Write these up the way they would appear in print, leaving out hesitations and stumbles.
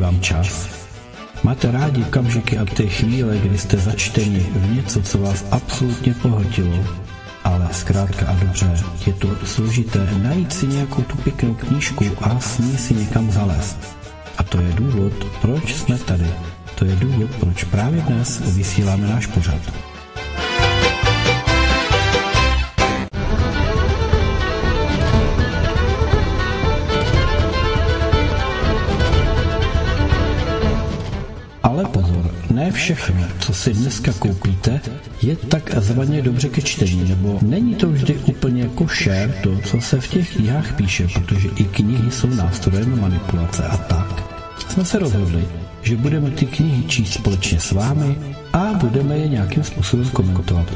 vám čas? Máte rádi okamžiky a ty chvíle, kdy jste začteni v něco, co vás absolutně pohltilo, ale zkrátka a dobře, je to složité najít si nějakou tu pěknou knížku a s ní si někam zalézt. A to je důvod, proč jsme tady. To je důvod, proč právě dnes vysíláme náš pořad. Ale pozor, ne všechno, co si dneska koupíte, je takzvaně dobře ke čtení, nebo není to vždy úplně košer to, co se v těch knihách píše, protože i knihy jsou nástrojem manipulace a tak. Jsme se rozhodli, že budeme ty knihy číst společně s vámi a budeme je nějakým způsobem komentovat.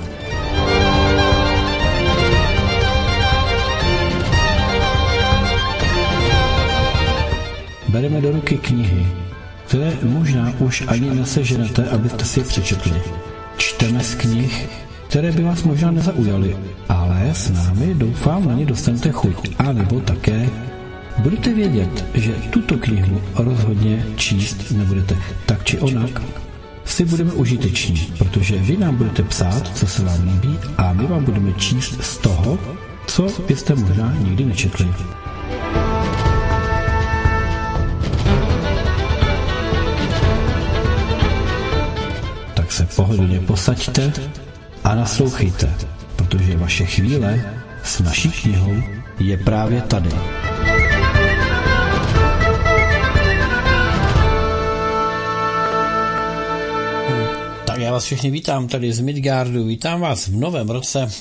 Bereme do ruky knihy, které možná už ani neseženete, abyste si je přečetli. Čteme z knih, které by vás možná nezaujaly, ale s námi doufám na ně dostanete chuť. A nebo také budete vědět, že tuto knihu rozhodně číst nebudete. Tak či onak si budeme užiteční, protože vy nám budete psát, co se vám líbí, a my vám budeme číst z toho, co byste možná nikdy nečetli. Se pohodlně posaďte a naslouchejte, protože vaše chvíle s naší knihou je právě tady. Tak já vás všechny vítám tady z Midgardu, vítám vás v novém roce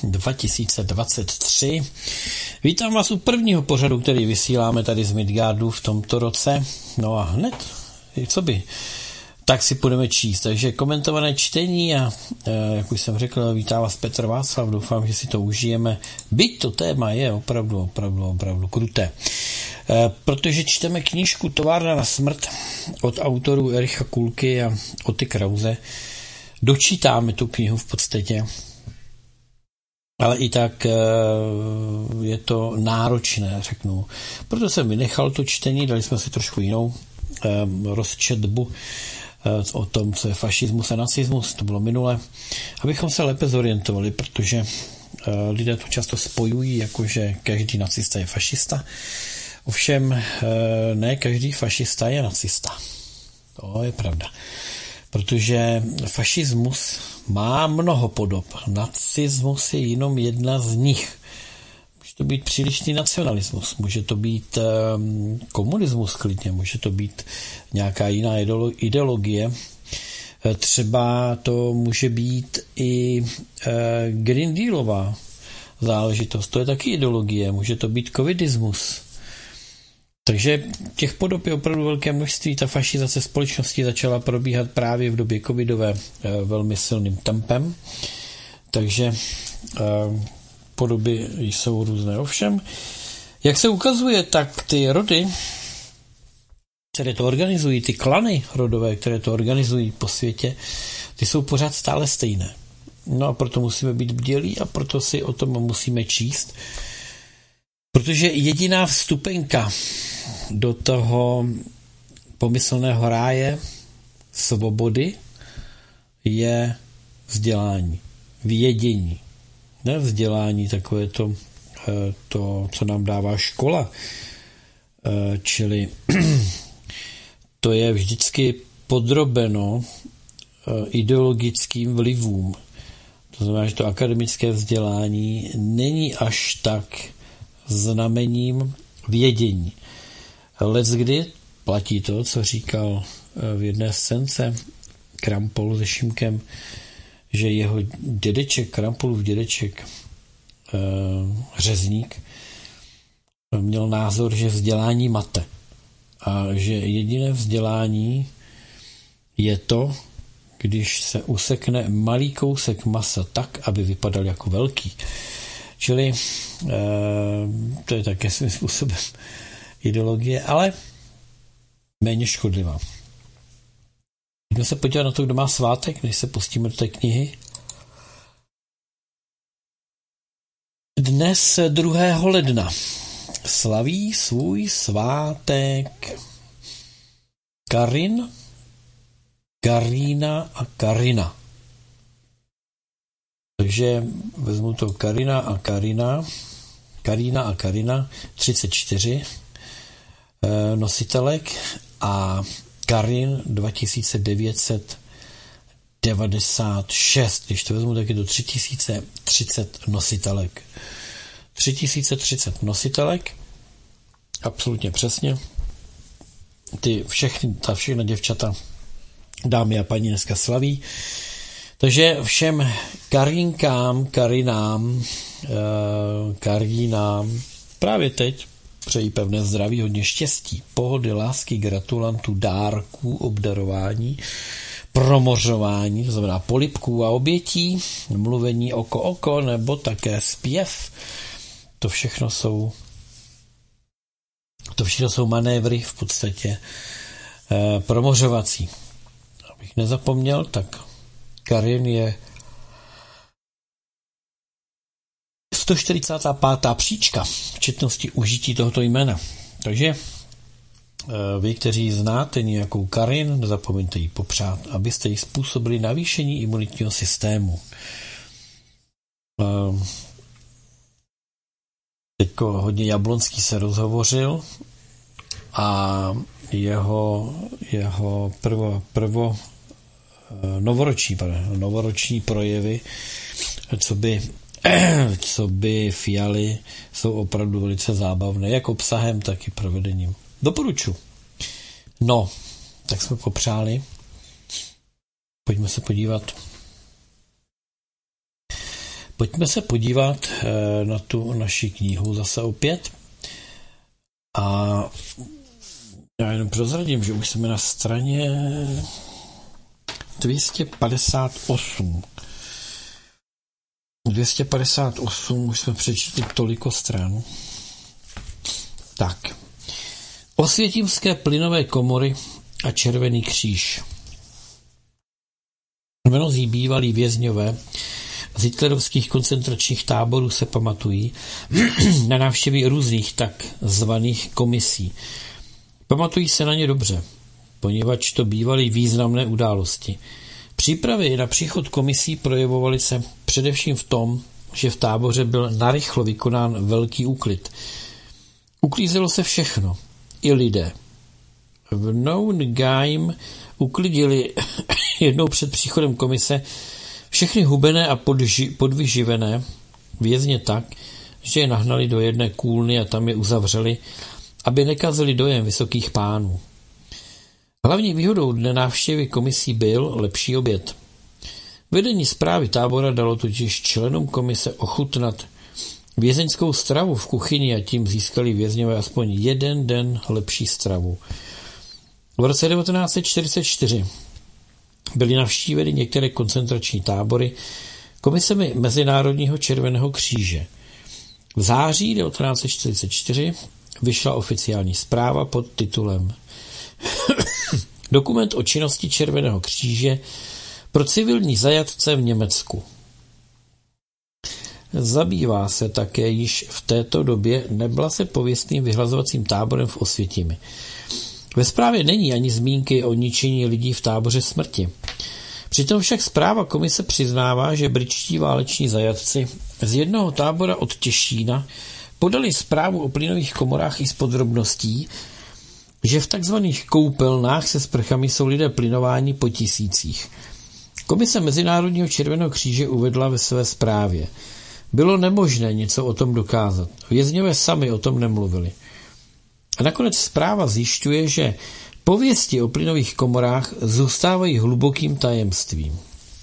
2023, vítám vás u prvního pořadu, který vysíláme tady z Midgardu v tomto roce, no a hned, co by... tak si budeme číst. Takže komentované čtení a jak už jsem řekl, vítá vás Petr Václav, doufám, že si to užijeme. Byť to téma je opravdu kruté. Protože čteme knížku Továrna na smrt od autorů Ericha Kulky a Oty Krause. Dočítáme tu knihu v podstatě, ale i tak je to náročné, řeknu. Proto jsem vynechal to čtení, dali jsme si trošku jinou rozčetbu o tom, co je fašismus a nacismus, to bylo minule, abychom se lépe zorientovali, protože lidé to často spojují, jakože každý nacista je fašista. Ovšem ne každý fašista je nacista. To je pravda. Protože fašismus má mnoho podob. Nacismus je jenom jedna z nich. Může to být přílišný nacionalismus, může to být komunismus klidně, může to být nějaká jiná ideologie. Třeba to může být i Green Dealová záležitost, to je taky ideologie, může to být covidismus. Takže těch podob je opravdu velké množství. Ta fašizace společnosti začala probíhat právě v době covidové velmi silným tempem. Takže podoby jsou různé. Ovšem, jak se ukazuje, tak ty rody, které to organizují, ty klany rodové, které to organizují po světě, ty jsou pořád stále stejné. No a proto musíme být bdělí a proto si o tom musíme číst. Protože jediná vstupenka do toho pomyslného ráje svobody je vzdělání, vědění. Ne vzdělání, takové to, co nám dává škola. Čili to je vždycky podrobeno ideologickým vlivům. To znamená, že to akademické vzdělání není až tak znamením vědění. Leckdy platí to, co říkal v jedné scénce Krampol se Šimkem, že jeho dědeček, Krampolův dědeček, řezník, měl názor, že vzdělání mate. A že jediné vzdělání je to, když se usekne malý kousek masa tak, aby vypadal jako velký. Čili to je také svým způsobem ideologie, ale méně škodlivá. Pojďme se podívat na to, kdo má svátek, než se pustíme do té knihy. Dnes 2. ledna slaví svůj svátek Karin, Karína a Karina. Takže vezmu to Karína a Karina, 34 nositelek a Karin 2996. Když to vezmu, tak je to 3030 nositelek. 3030 nositelek, absolutně přesně. Všechny děvčata, dámy a paní dneska slaví. Takže všem Karinkám, Karinám, Karínám právě teď přeji pevné zdraví, hodně štěstí, pohody, lásky, gratulantů, dárků, obdarování, promořování, to znamená polibků a obětí, mluvení oko nebo také zpěv. To všechno jsou manévry v podstatě promořovací. Abych nezapomněl, tak Karin je 145. příčka v četnosti užití tohoto jména. Takže vy, kteří znáte nějakou Karin, nezapomeňte ji popřát, abyste jí způsobili navýšení imunitního systému. Teďko hodně Jablonský se rozhovořil a jeho novoroční projevy, co by Fialy, jsou opravdu velice zábavné, jak obsahem, tak i provedením. Doporučuji. No, tak jsme popřáli. Pojďme se podívat na tu naši knihu zase opět. A já jenom prozradím, že už jsme na straně 258. 258, už jsme přečetli toliko stran. Tak. Osvětimské plynové komory a Červený kříž. Mnozí bývalí vězňové z hitlerovských koncentračních táborů se pamatují na návštěvy různých tak zvaných komisí. Pamatují se na ně dobře, poněvadž to bývaly významné události. Přípravy na příchod komisí projevovaly se především v tom, že v táboře byl narychlo vykonán velký úklid. Uklízelo se všechno, i lidé. V Neuengaim uklidili jednou před příchodem komise všechny hubené a podvyživené vězně tak, že je nahnali do jedné kůlny a tam je uzavřeli, aby nekazili dojem vysokých pánů. Hlavní výhodou dne návštěvy komisí byl lepší oběd. Vedení správy tábora dalo totiž členům komise ochutnat vězeňskou stravu v kuchyni a tím získali vězňové aspoň jeden den lepší stravu. V roce 1944 byly navštíveny některé koncentrační tábory komisemi Mezinárodního červeného kříže. V září 1944 vyšla oficiální zpráva pod titulem Dokument o činnosti Červeného kříže pro civilní zajatce v Německu. Zabývá se také již v této době Neblase pověstným vyhlazovacím táborem v Osvětimi. Ve zprávě není ani zmínky o ničení lidí v táboře smrti. Přitom však zpráva komise přiznává, že britští váleční zajatci z jednoho tábora od Těšína podali zprávu o plynových komorách i s podrobností, že v takzvaných koupelnách se sprchami jsou lidé plynováni po tisících. Komise Mezinárodního červeného kříže uvedla ve své zprávě: bylo nemožné něco o tom dokázat. Vězňové sami o tom nemluvili. A nakonec zpráva zjišťuje, že pověsti o plynových komorách zůstávají hlubokým tajemstvím.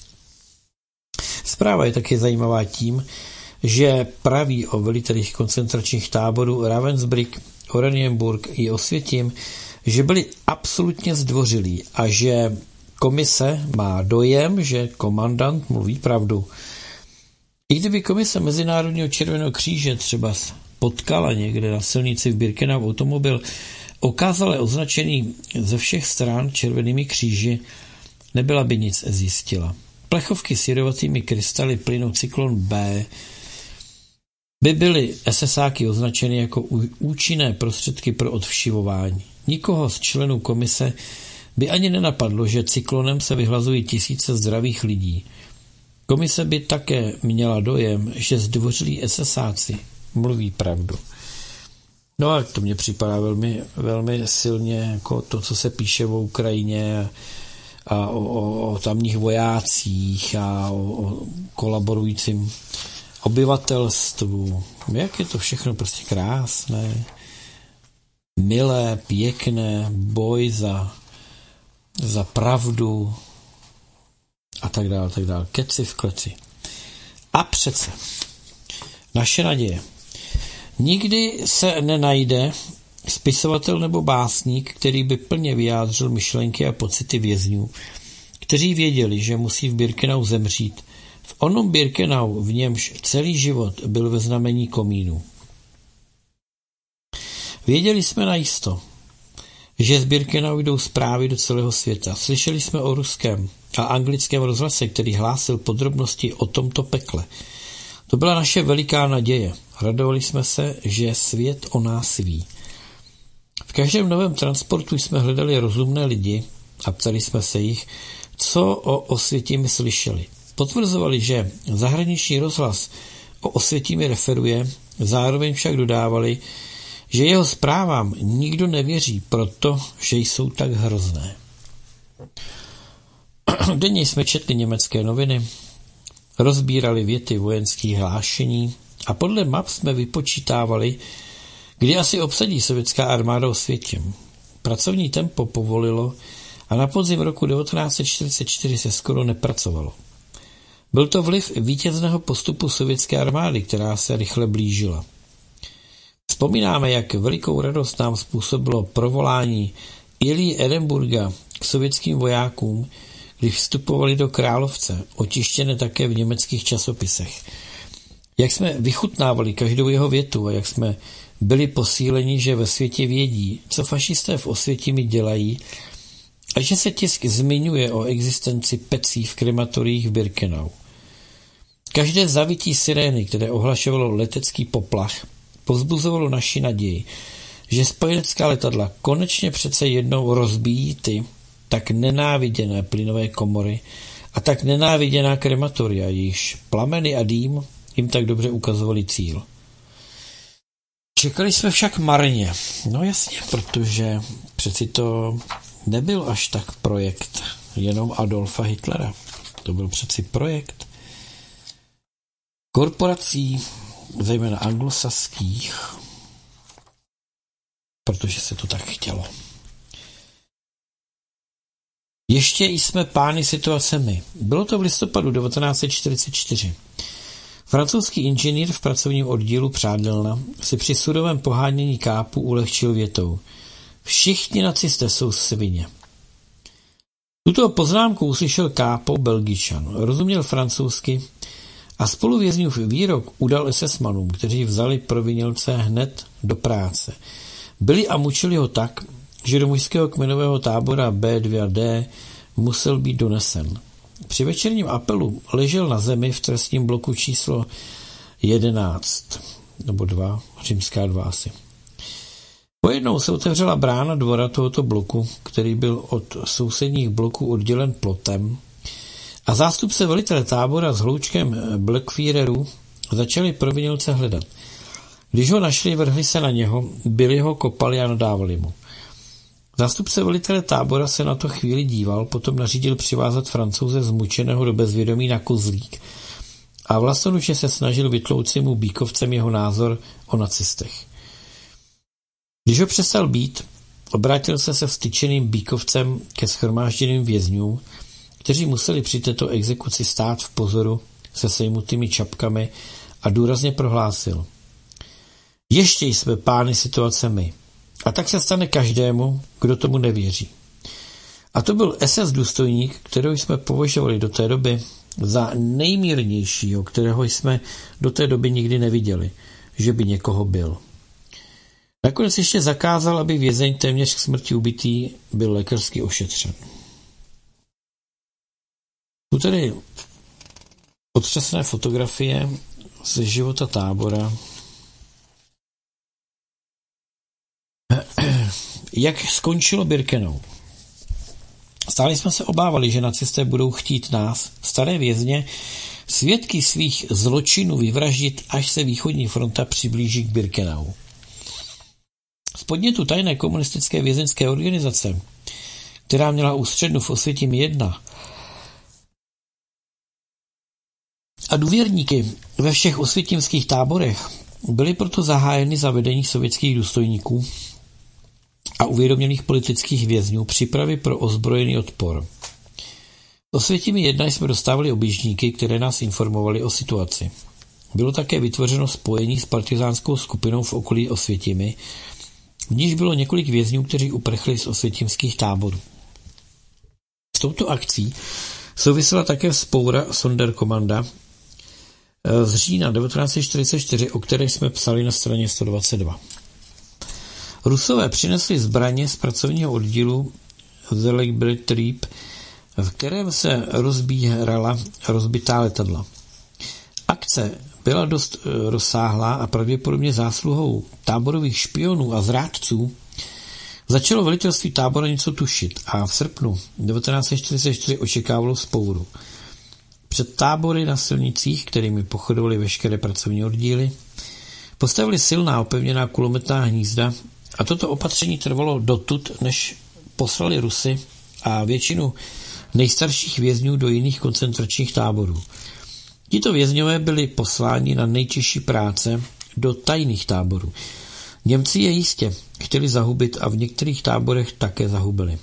Zpráva je také zajímavá tím, že praví o velitelích koncentračních táborů Ravensbrück, Oranienburg i Osvětim, že byli absolutně zdvořilí a že komise má dojem, že komandant mluví pravdu. I kdyby komise Mezinárodního červeného kříže třeba potkala někde na silnici v Birkenau automobil okázale označený ze všech stran červenými kříži, nebyla by nic zjistila. Plechovky s jedovatými krystaly plynu Cyklon B by byly SSáky označeny jako účinné prostředky pro odvšivování. Nikoho z členů komise by ani nenapadlo, že cyklonem se vyhlazují tisíce zdravých lidí. Komise by také měla dojem, že zdvořilí esesáci mluví pravdu. No a to mně připadá velmi, velmi silně jako to, co se píše o Ukrajině a o tamních vojácích a o kolaborujícím obyvatelstvu. Jak je to všechno prostě krásné, milé, pěkné, boj za pravdu a tak dále, tak dále. Keci v kleci. A přece naše naděje. Nikdy se nenajde spisovatel nebo básník, který by plně vyjádřil myšlenky a pocity vězňů, kteří věděli, že musí v Birkenau zemřít. V onom Birkenau, v němž celý život byl ve znamení komínu. Věděli jsme najisto, že z Birkenau jdou zprávy do celého světa. Slyšeli jsme o ruském a anglickém rozhlase, který hlásil podrobnosti o tomto pekle. To byla naše veliká naděje. Radovali jsme se, že svět o nás ví. V každém novém transportu jsme hledali rozumné lidi a ptali jsme se jich, co o Osvětimi slyšeli. Potvrzovali, že zahraniční rozhlas o Osvětimi referuje, zároveň však dodávali, že jeho zprávám nikdo nevěří, protože jsou tak hrozné. Denně jsme četli německé noviny, rozbírali věty vojenských hlášení a podle map jsme vypočítávali, kdy asi obsadí sovětská armáda Osvětim. Pracovní tempo povolilo a na podzim roku 1944 se skoro nepracovalo. Byl to vliv vítězného postupu sovětské armády, která se rychle blížila. Vzpomínáme, jak velikou radost nám způsobilo provolání Ilji Ehrenburga k sovětským vojákům, když vstupovali do Královce, otištěné také v německých časopisech. Jak jsme vychutnávali každou jeho větu a jak jsme byli posíleni, že ve světě vědí, co fašisté v Osvětimi dělají a že se tisk zmiňuje o existenci pecí v krematoriích v Birkenau. Každé zavití sirény, které ohlašovalo letecký poplach, povzbuzovalo naši naději, že spojenecká letadla konečně přece jednou rozbíjí ty tak nenáviděné plynové komory a tak nenáviděná krematoria, jejichž plameny a dým jim tak dobře ukazovali cíl. Čekali jsme však marně. No jasně, protože přeci to nebyl až tak projekt jenom Adolfa Hitlera. To byl přeci projekt korporací, zejména anglosaských, protože se to tak chtělo. Ještě jsme pány situace my. Bylo to v listopadu 1944. Francouzský inženýr v pracovním oddílu Přádelna si při surovém pohánění kápu ulehčil větou: Všichni nacisté jsou svině. Tuto poznámku uslyšel kápo Belgičan, rozuměl francouzsky a spoluvězňův výrok udal SS-manům, kteří vzali provinělce hned do práce. Byli a mučili ho tak, že do mužského kmenového tábora B2D musel být donesen. Při večerním apelu ležel na zemi v trestním bloku číslo 11, nebo 2, římská 2 asi. Pojednou se otevřela brána dvora tohoto bloku, který byl od sousedních bloků oddělen plotem, a zástupce velitele tábora s hloučkem Blackfearerů začali provinělce hledat. Když ho našli, vrhli se na něho, byli ho, kopali a nadávali mu. Zástupce velitele tábora se na to chvíli díval, potom nařídil přivázat Francouze zmučeného do bezvědomí na kozlík a vlastoručně se snažil vytlouci mu bíkovcem jeho názor o nacistech. Když ho přestal bít, obrátil se vztyčeným bíkovcem ke shromážděným vězňům, kteří museli při této exekuci stát v pozoru se sejmutými čapkami, a důrazně prohlásil: Ještě jsme pány situace my. A tak se stane každému, kdo tomu nevěří. A to byl SS důstojník, kterého jsme považovali do té doby za nejmírnějšího, kterého jsme do té doby nikdy neviděli, že by někoho byl. Nakonec ještě zakázal, aby vězeň téměř k smrti ubitý byl lékařsky ošetřen. Tu tedy otřesné fotografie ze života tábora. Jak skončilo Birkenau? Stále jsme se obávali, že nacisté budou chtít nás, staré vězně, svědky svých zločinů vyvraždit, až se východní fronta přiblíží k Birkenau. Z podnětu tajné komunistické vězeňské organizace, která měla ústřednu v Osvětimi 1 a důvěrníky ve všech osvětimských táborech, byly proto zahájeny za vedení sovětských důstojníků a uvědomělých politických vězňů přípravy pro ozbrojený odpor. Osvětimi 1 jsme dostávali objíždníky, které nás informovali o situaci. Bylo také vytvořeno spojení s partizánskou skupinou v okolí Osvětimi, v níž bylo několik vězňů, kteří uprchli z osvětimských táborů. S touto akcí souvisela také vzpoura Sonderkommanda z října 1944, o které jsme psali na straně 122. Rusové přinesli zbraně z pracovního oddílu Zelegbretrieb, v kterém se rozbírala rozbitá letadla. Akce byla dost rozsáhlá a pravděpodobně zásluhou táborových špionů a zrádců začalo velitelství tábora něco tušit a v srpnu 1944 očekávalo vzpouru. Před tábory na silnicích, kterými pochodovaly veškeré pracovní oddíly, postavili silná opevněná kulometná hnízda a toto opatření trvalo dotud, než poslali Rusy a většinu nejstarších vězňů do jiných koncentračních táborů. Tito vězňové byli posláni na nejtěžší práce do tajných táborů. Němci je jistě chtěli zahubit a v některých táborech také zahubili.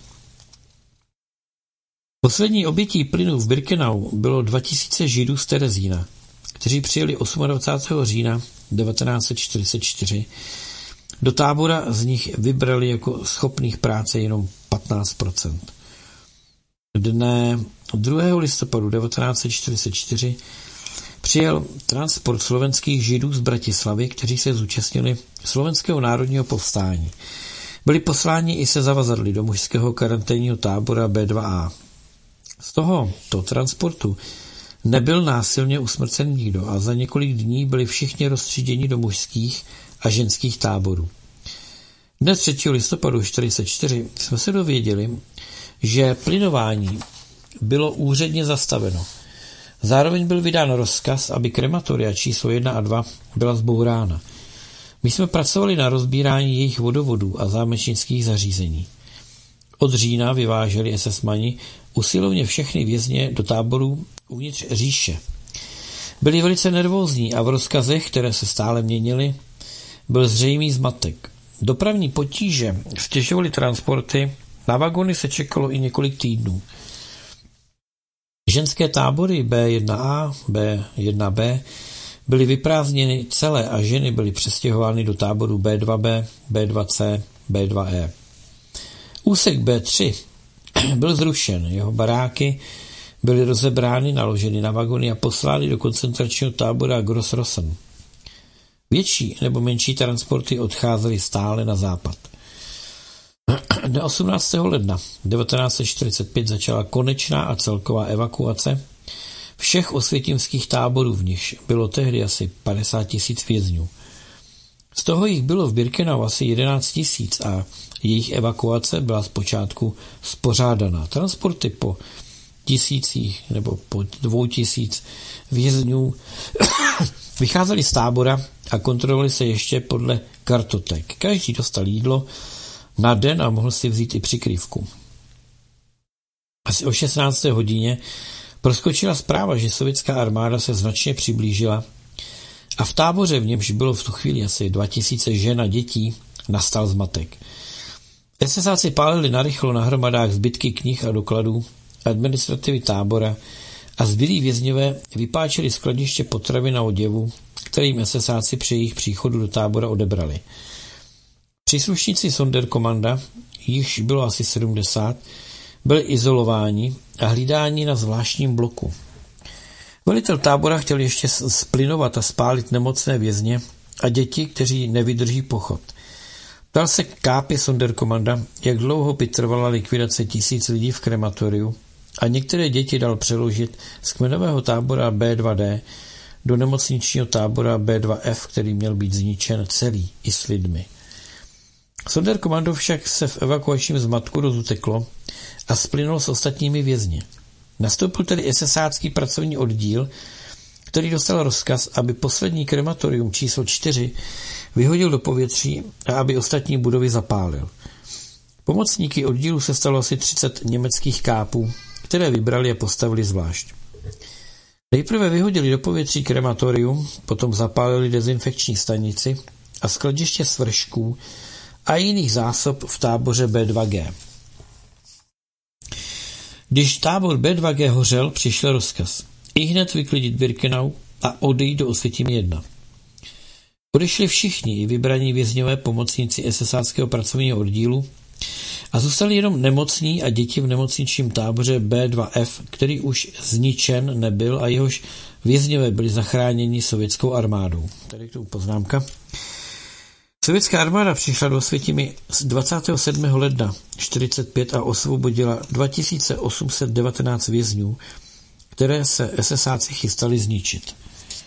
Poslední obětí plynu v Birkenau bylo 2000 Židů z Terezína, kteří přijeli 28. října 1944. Do tábora z nich vybrali jako schopných práce jenom 15%. Dne 2. listopadu 1944 přijel transport slovenských Židů z Bratislavy, kteří se zúčastnili slovenského národního povstání. Byli posláni i se zavazadly do mužského karanténního tábora B2A. Z tohoto transportu nebyl násilně usmrcen nikdo a za několik dní byli všichni rozstříděni do mužských a ženských táborů. Dne 3. listopadu 1944 jsme se dověděli, že plynování bylo úředně zastaveno. Zároveň byl vydán rozkaz, aby krematoria číslo 1 a 2 byla zbourána. My jsme pracovali na rozbírání jejich vodovodů a zámečnických zařízení. Od října vyváželi SS-mani usilovně všechny vězně do táborů uvnitř říše. Byli velice nervózní a v rozkazech, které se stále měnily, byl zřejmý zmatek. Dopravní potíže stěžovaly transporty, na vagony se čekalo i několik týdnů. Ženské tábory B1A, B1B byly vyprázdněny celé a ženy byly přestěhovány do táboru B2B, B2C, B2E. Úsek B3 byl zrušen, jeho baráky byly rozebrány, naloženy na vagony a poslány do koncentračního tábora Grossrosen. Větší nebo menší transporty odcházely stále na západ. Dne 18. ledna 1945 začala konečná a celková evakuace všech osvětimských táborů, v nichž bylo tehdy asi 50 000 vězňů. Z toho jich bylo v Birkenau asi 11 000 a jejich evakuace byla zpočátku spořádaná. Transporty po 1000 nebo po 2000 vězňů vycházeli z tábora a kontrolovali se ještě podle kartotek. Každý dostal jídlo na den a mohl si vzít i přikrývku. Asi o 16. hodině proskočila zpráva, že sovětská armáda se značně přiblížila a v táboře, v němž bylo v tu chvíli asi 2000 žen a dětí, nastal zmatek. SSáci pálili narychlo na hromadách zbytky knih a dokladů administrativy tábora a zbylí vězňové vypáčili skladiště potravy na oděvu, kterým SSáci při jejich příchodu do tábora odebrali. Příslušníci Sonderkommanda, jichž bylo asi 70, byli izolováni a hlídáni na zvláštním bloku. Velitel tábora chtěl ještě splynovat a spálit nemocné vězně a děti, kteří nevydrží pochod. Ptal se kápy Sonderkommanda, jak dlouho by trvala likvidace 1000 lidí v krematoriu a některé děti dal přeložit z kmenového tábora B2D do nemocničního tábora B2F, který měl být zničen celý i s lidmi. Sonderkommando však se v evakuačním zmatku rozuteklo a splynul s ostatními vězni. Nastoupil tedy SSácký pracovní oddíl, který dostal rozkaz, aby poslední krematorium číslo 4 vyhodil do povětří a aby ostatní budovy zapálil. Pomocníky oddílu se stalo asi 30 německých kápů, které vybrali a postavili zvlášť. Nejprve vyhodili do povětří krematorium, potom zapálili dezinfekční stanici a skladiště svršků a jiných zásob v táboře B2G. Když tábor B2G hořel, přišel rozkaz ihned vyklidit Birkenau a odejít do Osvětimi 1. Odešli všichni i vybraní vězňové pomocníci SSáckého pracovního oddílu a zůstali jenom nemocní a děti v nemocničním táboře B2F, který už zničen nebyl a jehož vězňové byli zachráněni sovětskou armádou. Tady k tomu poznámka. Sovětská armáda přišla do Osvětimi 27. ledna 1945 a osvobodila 2819 vězňů, které se SSáci chystali zničit.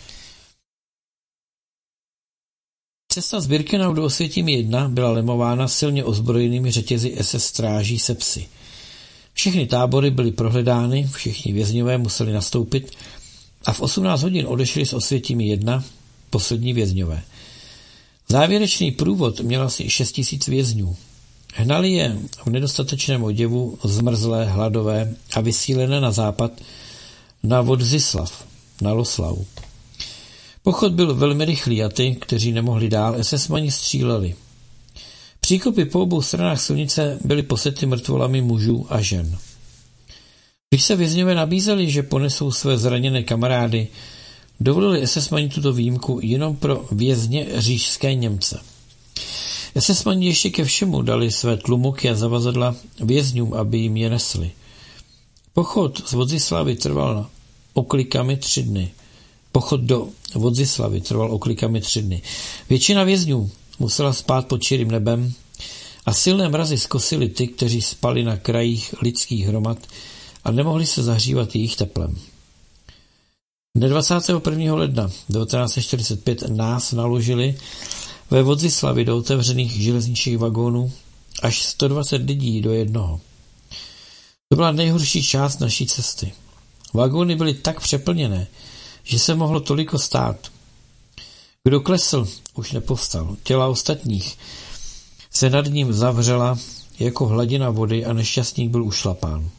Cesta z Birkenau do Osvětimi 1 byla lemována silně ozbrojenými řetězy SS stráží se psy. Všechny tábory byly prohledány, všichni vězňové museli nastoupit a v 18 hodin odešli z Osvětimi 1 poslední vězňové. Závěrečný průvod měl asi 6 000 vězňů. Hnali je v nedostatečném oděvu, zmrzlé, hladové a vysílené na západ na Vodzislav, na Loslau. Pochod byl velmi rychlý a ty, kteří nemohli dál, SS-mani stříleli. Příkopy po obou stranách silnice byly posety mrtvolami mužů a žen. Když se vězňové nabízeli, že ponesou své zraněné kamarády, dovolili SS-mani tuto výjimku jenom pro vězně říšské Němce. SS-mani ještě ke všemu dali své tlumoky a zavazadla vězňům, aby jim je nesli. Pochod z Vodzislavy trval oklikami 3 dny. Pochod do Vodzislavy trval oklikami 3 dny. Většina vězňů musela spát pod čirým nebem a silné mrazy zkosily ty, kteří spali na krajích lidských hromad a nemohli se zahřívat jejich teplem. Dne 21. ledna 1945 nás naložili ve Vodzislavi do otevřených železničních vagónů až 120 lidí do jednoho. To byla nejhorší část naší cesty. Vagóny byly tak přeplněné, že se mohlo toliko stát. Kdo klesl, už nepovstal. Těla ostatních se nad ním zavřela jako hladina vody a nešťastník byl ušlapán.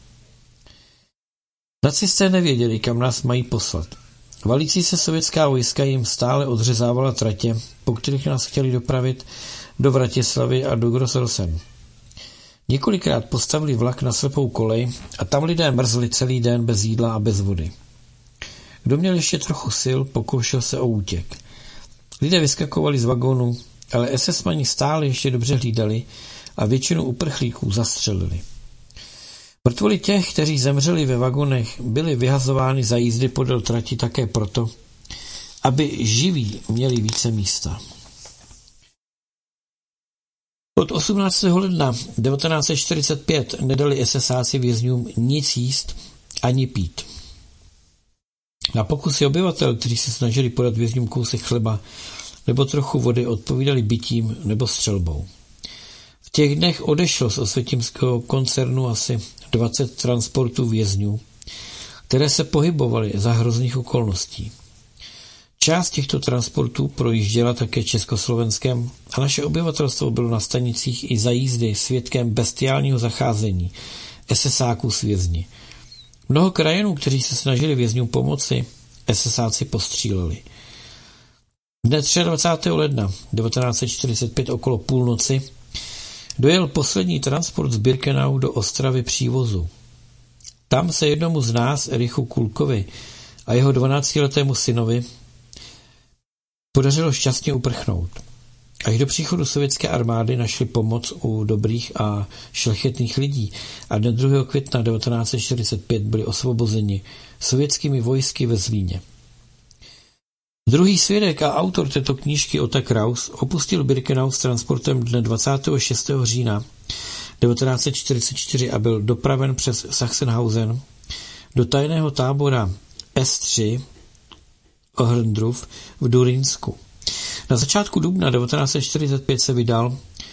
Nacisté nevěděli, kam nás mají poslat. Valící se sovětská vojska jim stále odřezávala tratě, po kterých nás chtěli dopravit do Vratislavy a do Grossrosen. Několikrát postavili vlak na slepou kolej a tam lidé mrzli celý den bez jídla a bez vody. Kdo měl ještě trochu sil, pokoušel se o útěk. Lidé vyskakovali z vagónu, ale SS-mani stále ještě dobře hlídali a většinu uprchlíků zastřelili. Mrtvoly těch, kteří zemřeli ve vagonech, byly vyhazovány za jízdy podél trati také proto, aby živí měli více místa. Od 18. ledna 1945 nedali SSáci vězňům nic jíst ani pít. Na pokusy obyvatel, kteří se snažili podat vězňům kousek chleba nebo trochu vody, odpovídali bitím nebo střelbou. V těch dnech odešlo z osvětimského koncernu asi 20 transportů vězňů, které se pohybovaly za hrozných okolností. Část těchto transportů projížděla také Československem a naše obyvatelstvo bylo na stanicích i za jízdy svědkem bestiálního zacházení SSáků s vězni. Mnoho krajanů, kteří se snažili vězňům pomoci, SSáci postříleli. Dne 23. ledna 1945 okolo půlnoci dojel poslední transport z Birkenau do Ostravy Přívozu. Tam se jednomu z nás, Erichu Kulkovi a jeho 12letému synovi, podařilo šťastně uprchnout. Až do příchodu sovětské armády našli pomoc u dobrých a šlechetných lidí a dne 2. května 1945 byli osvobozeni sovětskými vojsky ve Zlíně. Druhý svědek a autor této knížky Ota Kraus opustil Birkenau s transportem dne 26. října 1944 a byl dopraven přes Sachsenhausen do tajného tábora S3 Ohrndruf v Durýnsku. Na začátku dubna 1945 se vydal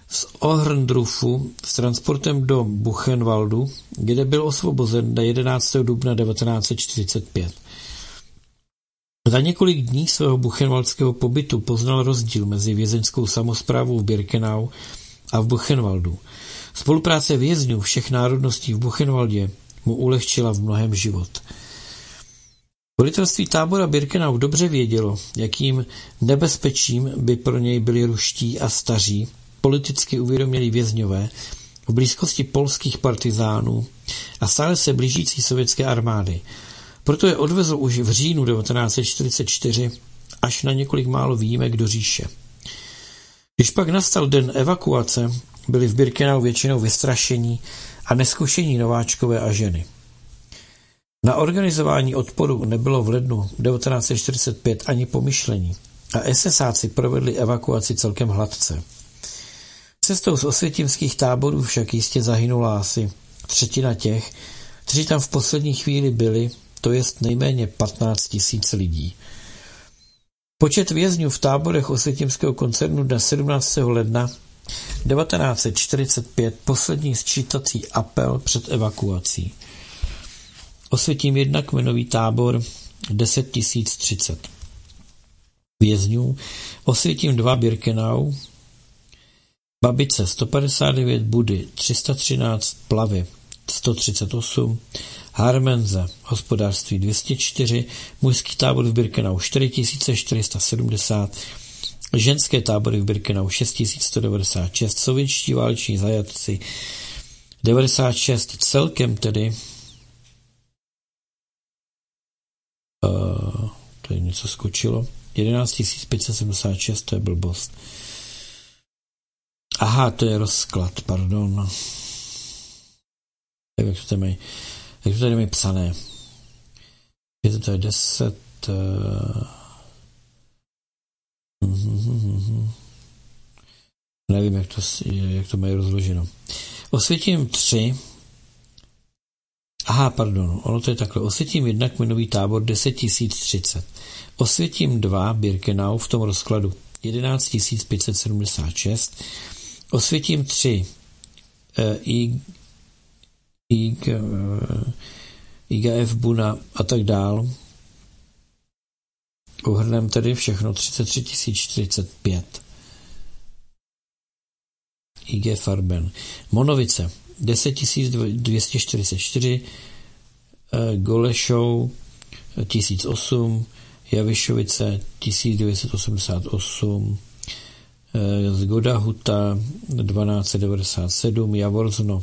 z Ohrndrufu s transportem do Buchenwaldu, kde byl osvobozen na 11. dubna 1945. Za několik dní svého buchenwaldského pobytu poznal rozdíl mezi vězeňskou samosprávou v Birkenau a v Buchenwaldu. Spolupráce vězňů všech národností v Buchenwaldě mu ulehčila v mnohém život. Velitelství tábora Birkenau dobře vědělo, jakým nebezpečím by pro něj byli ruští a staří, politicky uvědomělí vězňové v blízkosti polských partizánů a stále se blížící sovětské armády. Proto je odvezl už v říjnu 1944 až na několik málo výjimek do říše. Když pak nastal den evakuace, byli v Birkenau většinou vystrašení a neskušení nováčkové a ženy. Na organizování odporu nebylo v lednu 1945 ani pomyšlení a SSáci provedli evakuaci celkem hladce. Cestou z osvětimských táborů však jistě zahynula asi třetina těch, kteří tam v poslední chvíli byli, to jest nejméně 15 000 lidí. Počet vězňů v táborech osvětimského koncernu dne 17. ledna 1945 poslední sčítací apel před evakuací. Osvětim 1 kmenový tábor 10 030 vězňů, Osvětim 2 Birkenau, Babice 159, Budy 313, Plavy 138, Harmenze hospodářství 204, mužský tábor v Birkenau 4470, ženské tábory v Birkenau 6196, sovětští váleční zajatci 96, celkem tedy tady něco skočilo, 11 576, to je blbost. Aha, to je rozklad, pardon. Jak to tady mají psané. To je 10... Nevím, jak to mají rozloženo. Osvětim 3... Aha, pardon, ono to je takhle. Osvětim 1 kmenový tábor 10 030. Osvětim 2 Birkenau v tom rozkladu 11 576. Osvětim 3 IGF Buna a tak dál. Uhrnem tedy všechno 33 045. IG Farben. Monovice 10 244, Golešov 1008, Javišovice 1988, Zgoda Huta 1297, Javorzno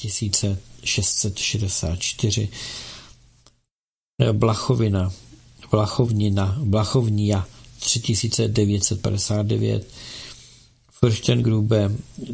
3664, Blachovnia 3959, Fürstengrube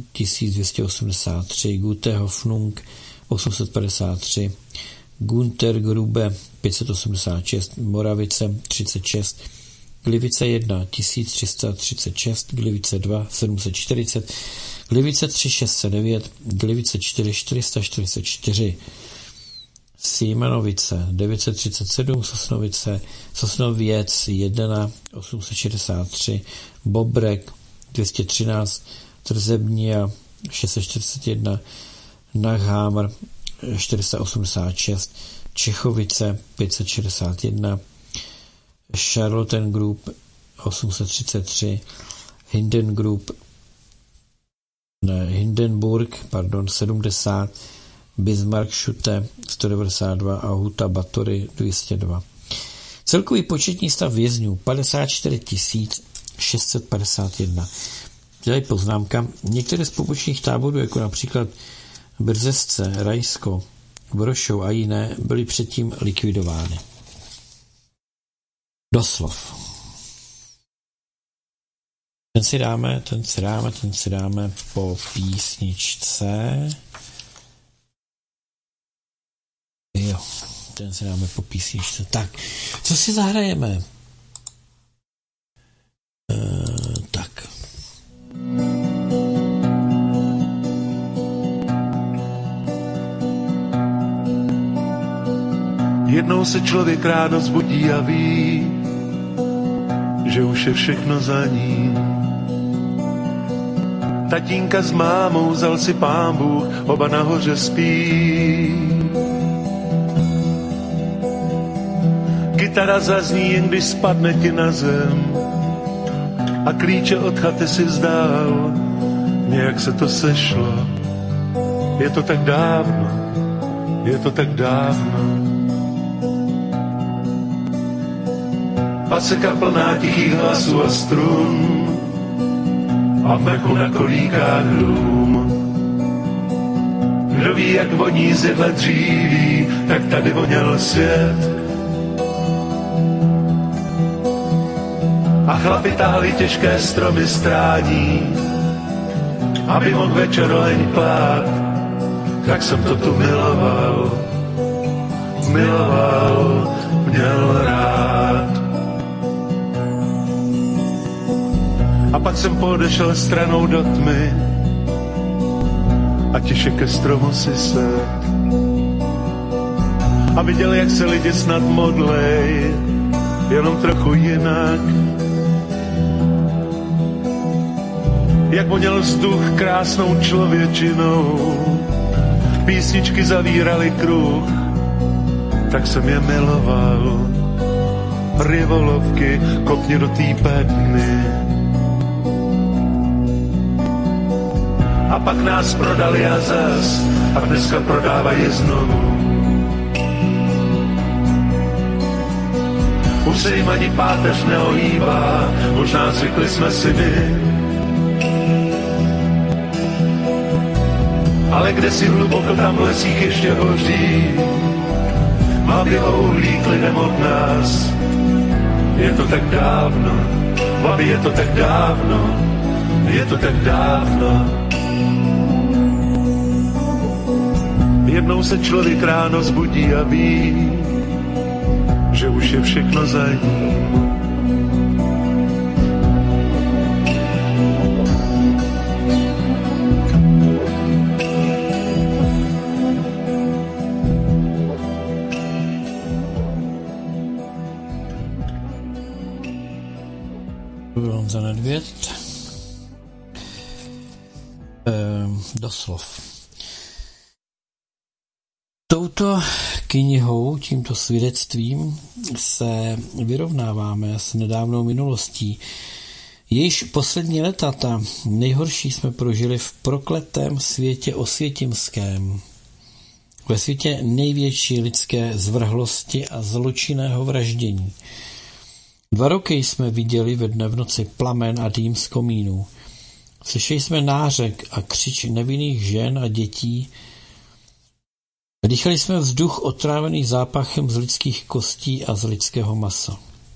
1283, Gutehoffnung 853, Guntergrube 586, Moravice 36, Glivice 1 1336, Glivice 2 740, Glivice 3 609, Glivice 4 444, Símanovice 937, Sosnoviec 1 863, Bobrek 213, Trzebnia 641, Nachhammer 486, Čechovice 561, Charlottengroup 833, Hindenburg 70, Bismarckschute 192 a Huta Batory 202. Celkový početní stav vězňů 54 651. Tady poznámka. Některé z pobočných táborů, jako například Brzesce, Rajsko, Brošov a jiné, byly předtím likvidovány. Doslov. Ten si dáme po písničce. Jo, ten si dáme po písničce. Tak, co si zahrajeme? Tak. Jednou se člověk ráno zbudí a ví, že už je všechno za ním. Tatínka s mámou vzal si Pán Bůh, oba nahoře spí. Kytara zazní, jen když spadne ti na zem a klíče od chaty si vzdál. Nějak se to sešlo, je to tak dávno, je to tak dávno. Paseka plná tichých hlasů a strun a v mraku na kolíkách dům. Kdo ví, jak voní z jedle dříví, tak tady voněl svět. A chlapi táhli těžké stromy strání, aby mohl večer leň plát. Tak jsem to tu miloval, miloval, měl rád. A pak jsem podešel stranou do tmy a tiše ke stromu si sedl. A viděl, jak se lidi snad modlej, jenom trochu jinak. Jak voněl vzduch krásnou člověčinou, písničky zavíraly kruh, tak jsem je miloval. Rivolovky, kopni do té bedny. A pak nás prodali a zas, a dneska prodávají znovu. Už se jim ani páteř neohýbá, možná zvykli jsme si my. Ale kde si hluboko tam v lesích ještě hoří, babi ouhlík lidem od nás. Je to tak dávno, babi, je to tak dávno, je to tak dávno. Jednou se člověk ráno zbudí a ví, že už je všechno za ním. Honza Nedvěd. Doslov. Touto knihou, tímto svědectvím se vyrovnáváme s nedávnou minulostí. Jejíž poslední leta, ta nejhorší, jsme prožili v prokletém světě osvětimském. Ve světě největší lidské zvrhlosti a zločinného vraždění. 2 roky jsme viděli ve dne v noci plamen a dým z komínů. Slyšeli jsme nářek a křič nevinných žen a dětí. Dýchali jsme vzduch otrávený zápachem z lidských kostí a z lidského masa.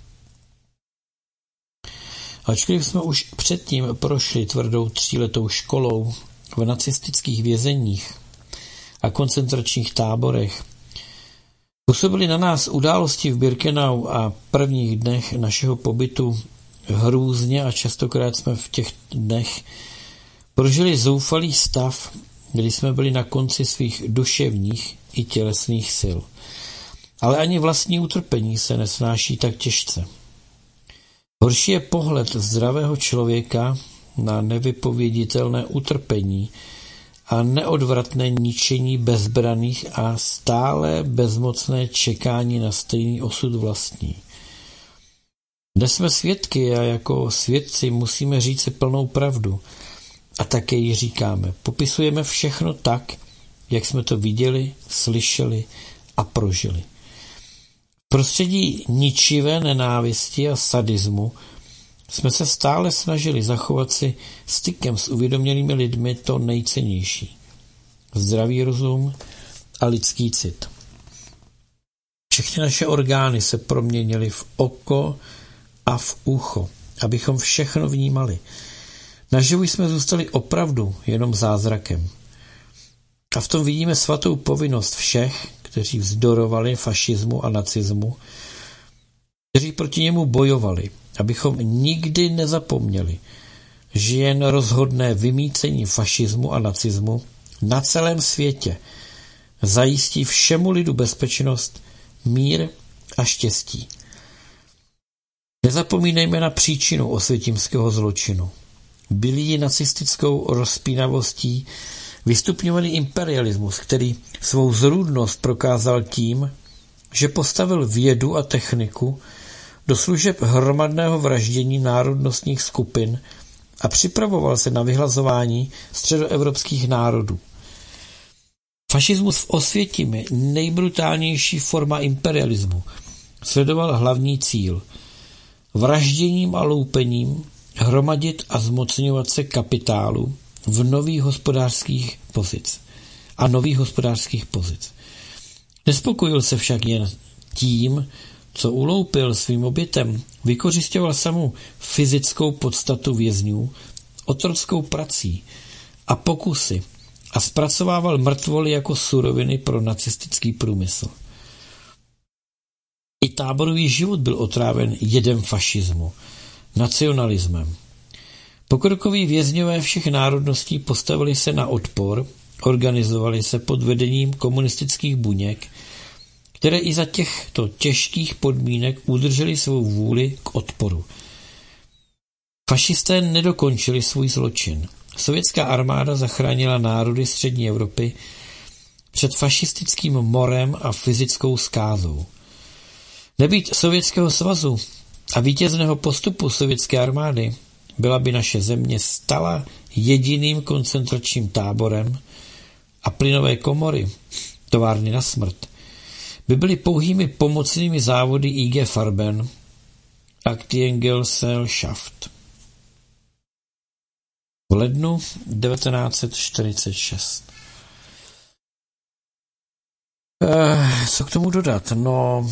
Ačkoliv jsme už předtím prošli tvrdou 3letou školou v nacistických vězeních a koncentračních táborech, působily na nás události v Birkenau a prvních dnech našeho pobytu hrůzně a častokrát jsme v těch dnech prožili zoufalý stav, kdy jsme byli na konci svých duševních i tělesných sil. Ale ani vlastní utrpení se nesnáší tak těžce. Horší je pohled zdravého člověka na nevypověditelné utrpení a neodvratné ničení bezbraných a stále bezmocné čekání na stejný osud vlastní. Dnes jsme svědky a jako svědci musíme říct si plnou pravdu. A také ji říkáme. Popisujeme všechno tak, jak jsme to viděli, slyšeli a prožili. V prostředí ničivé nenávisti a sadismu jsme se stále snažili zachovat si stykem s uvědomělými lidmi to nejcennější. Zdravý rozum a lidský cit. Všechny naše orgány se proměnily v oko a v ucho, abychom všechno vnímali. Naživu jsme zůstali opravdu jenom zázrakem. A v tom vidíme svatou povinnost všech, kteří vzdorovali fašismu a nacismu, kteří proti němu bojovali, abychom nikdy nezapomněli, že jen rozhodné vymýcení fašismu a nacismu na celém světě zajistí všemu lidu bezpečnost, mír a štěstí. Nezapomínejme na příčinu osvětimského zločinu. byli nacistickou rozpínavostí vystupňovaný imperialismus, který svou zrůdnost prokázal tím, že postavil vědu a techniku do služeb hromadného vraždění národnostních skupin a připravoval se na vyhlazování středoevropských národů. Fašismus v Osvětimi, nejbrutálnější forma imperialismu, sledoval hlavní cíl – vražděním a loupením hromadit a zmocňovat se kapitálu v nových hospodářských pozic. Nespokojil se však jen tím, co uloupil svým obětem, vykořisťoval samou fyzickou podstatu vězňů, otrockou prací a pokusy a zpracovával mrtvoly jako suroviny pro nacistický průmysl. I táborový život byl otráven jedem fašismu, nacionalismem. Pokrokoví vězňové všech národností postavili se na odpor, organizovali se pod vedením komunistických buněk, které i za těchto těžkých podmínek udrželi svou vůli k odporu. Fašisté nedokončili svůj zločin. Sovětská armáda zachránila národy střední Evropy před fašistickým morem a fyzickou zkázou. Nebýt Sovětského svazu a vítězného postupu sovětské armády, byla by naše země stala jediným koncentračním táborem a plynové komory, továrny na smrt, by byly pouhými pomocnými závody IG Farben Aktiengesellschaft. V lednu 1946. Co k tomu dodat? No,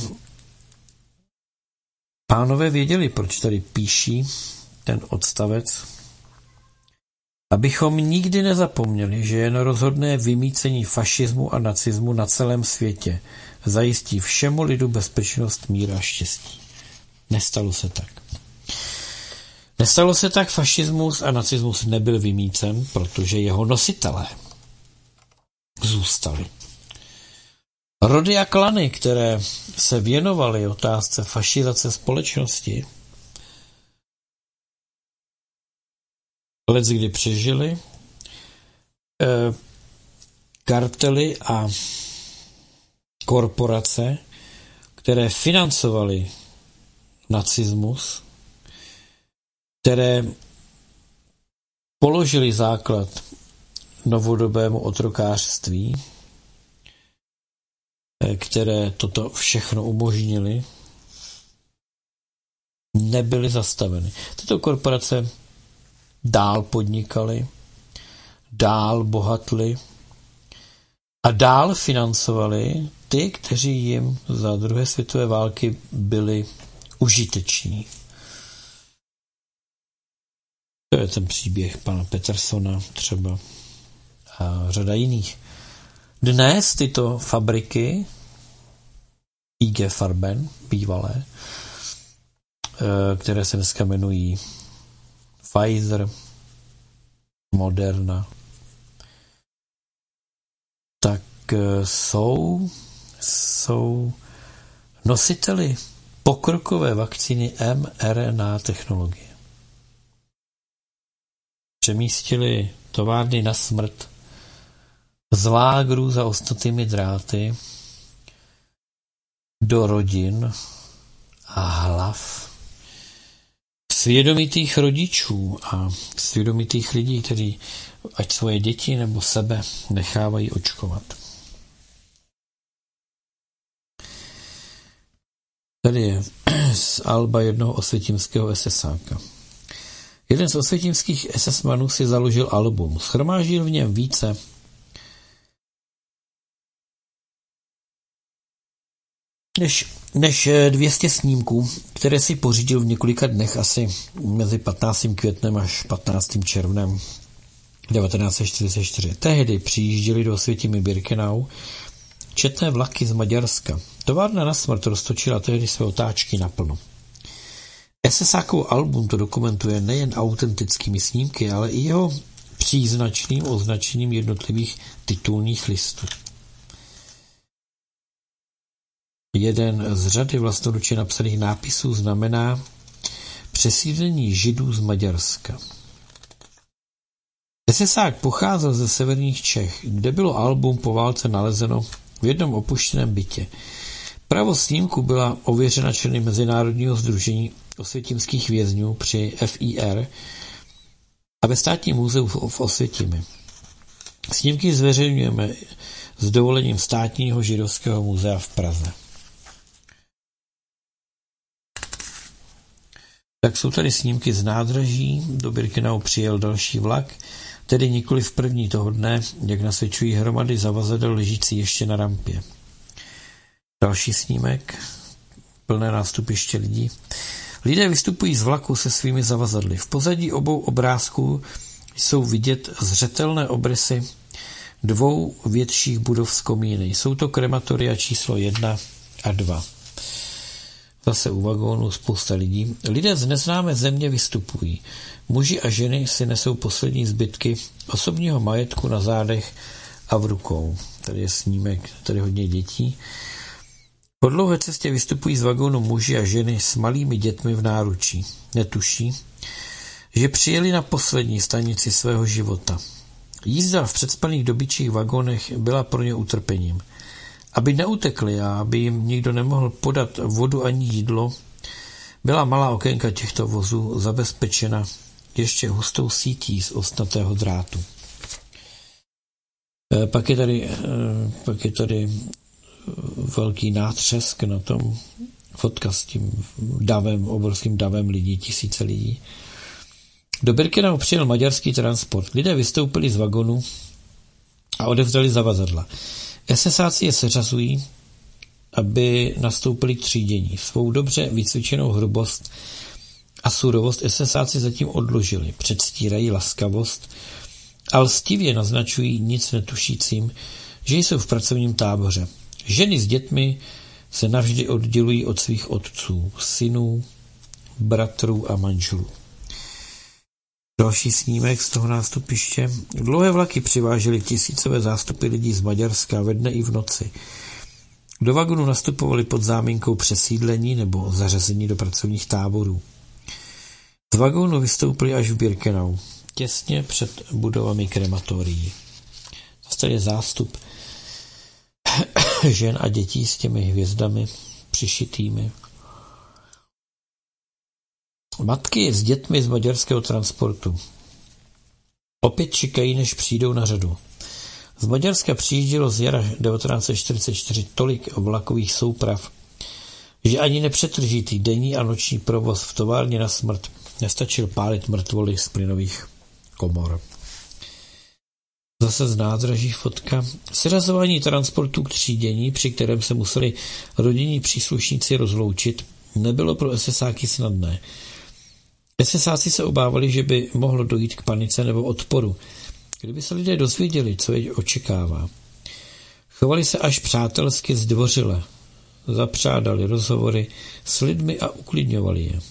pánové věděli, proč tady píší ten odstavec, abychom nikdy nezapomněli, že jen rozhodné vymýcení fašismu a nacismu na celém světě zajistí všemu lidu bezpečnost, mír a štěstí. Nestalo se tak. Nestalo se tak, fašismus a nacismus nebyl vymýcen, protože jeho nositelé zůstali. Rody a klany, které se věnovaly otázce fašizace společnosti, leckdy přežili, kartely a korporace, které financovaly nacismus, které položili základ novodobému otrokářství, které toto všechno umožnili, nebyly zastaveny. Tyto korporace dál podnikaly, dál bohatly a dál financovali ty, kteří jim za druhé světové války byli užiteční. To je ten příběh pana Petersona třeba a řada jiných. Dnes tyto fabriky IG Farben, bývalé, které se dneska jmenují Pfizer, Moderna, tak jsou nositeli pokrokové vakcíny mRNA technologie. Přemístili továrny na smrt z lágrů za ostnatými dráty do rodin a hlav svědomitých rodičů a svědomitých lidí, kteří ať svoje děti nebo sebe nechávají očkovat. Tady je z alba jednoho osvětimského SSáka. Jeden z osvětimských SS-manů si založil album. Shromáždil v něm více než 200 snímků, které si pořídil v několika dnech, asi mezi 15. květnem až 15. červnem 1944. Tehdy přijížděli do Osvětimi Birkenau četné vlaky z Maďarska. Továrna na smrt roztočila tehdy své otáčky naplno. SSákovo album to dokumentuje nejen autentickými snímky, ale i jeho příznačným označením jednotlivých titulních listů. Jeden z řady vlastnoručně napsaných nápisů znamená přesídlení Židů z Maďarska. SSák pocházel ze severních Čech, kde bylo album po válce nalezeno v jednom opuštěném bytě. Pravost snímku byla ověřena členy Mezinárodního sdružení osvětimských vězňů při FIR a ve Státním muzeu v Osvětimi. Snímky zveřejňujeme s dovolením Státního židovského muzea v Praze. Tak jsou tady snímky z nádraží. Do Birkenau přijel další vlak, tedy nikoli v první toho dne, jak nasvědčují hromady zavazadel ležící ještě na rampě. Další snímek, plné nástupiště lidí. Lidé vystupují z vlaku se svými zavazadly. V pozadí obou obrázků jsou vidět zřetelné obrysy dvou větších budov z komíny. Jsou to krematoria číslo 1 a 2. Zase u vagónu spousta lidí. Lidé z neznámé země vystupují. Muži a ženy si nesou poslední zbytky osobního majetku na zádech a v rukou. Tady je snímek, tady hodně dětí. Po dlouhé cestě vystupují z vagónu muži a ženy s malými dětmi v náručí. Netuší, že přijeli na poslední stanici svého života. Jízda v předspaných dobyčích vagónech byla pro ně utrpením. Aby neutekli a aby jim nikdo nemohl podat vodu ani jídlo, byla malá okénka těchto vozů zabezpečena ještě hustou sítí z ostnatého drátu. Pak je tady velký nátřesk na tom, fotka s tím davem, obrovským davem lidí, tisíce lidí. Do Birkenau přijel maďarský transport. Lidé vystoupili z vagonu a odevzdali zavazadla. SSáci je seřazují, aby nastoupili k třídění. Svou dobře vycvičenou hrubost a surovost SSáci zatím odložili. Předstírají laskavost a lstivě naznačují nic netušícím, že jsou v pracovním táboře. Ženy s dětmi se navždy oddělují od svých otců, synů, bratrů a manželů. Další snímek z toho nástupiště. Dlouhé vlaky přivážely tisícové zástupy lidí z Maďarska ve dne i v noci. Do vagonu nastupovali pod záminkou přesídlení nebo zařazení do pracovních táborů. Z vagónu vystoupili až v Birkenau, těsně před budovami krematorií. Tady je zástup žen a dětí s těmi hvězdami přišitými. Matky s dětmi z maďarského transportu opět čekají, než přijdou na řadu. Z Maďarska přijíždělo z jara 1944 tolik vlakových souprav, že ani nepřetržitý denní a noční provoz v továrně na smrt nestačil pálit mrtvoly z plynových komor. Zase z nádraží fotka. Seřazování transportů k třídění, při kterém se museli rodinní příslušníci rozloučit, nebylo pro SSáky snadné. SSáci se obávali, že by mohlo dojít k panice nebo odporu, kdyby se lidé dozvěděli, co je očekává. Chovali se až přátelsky zdvořile, zapřádali rozhovory s lidmi a uklidňovali je.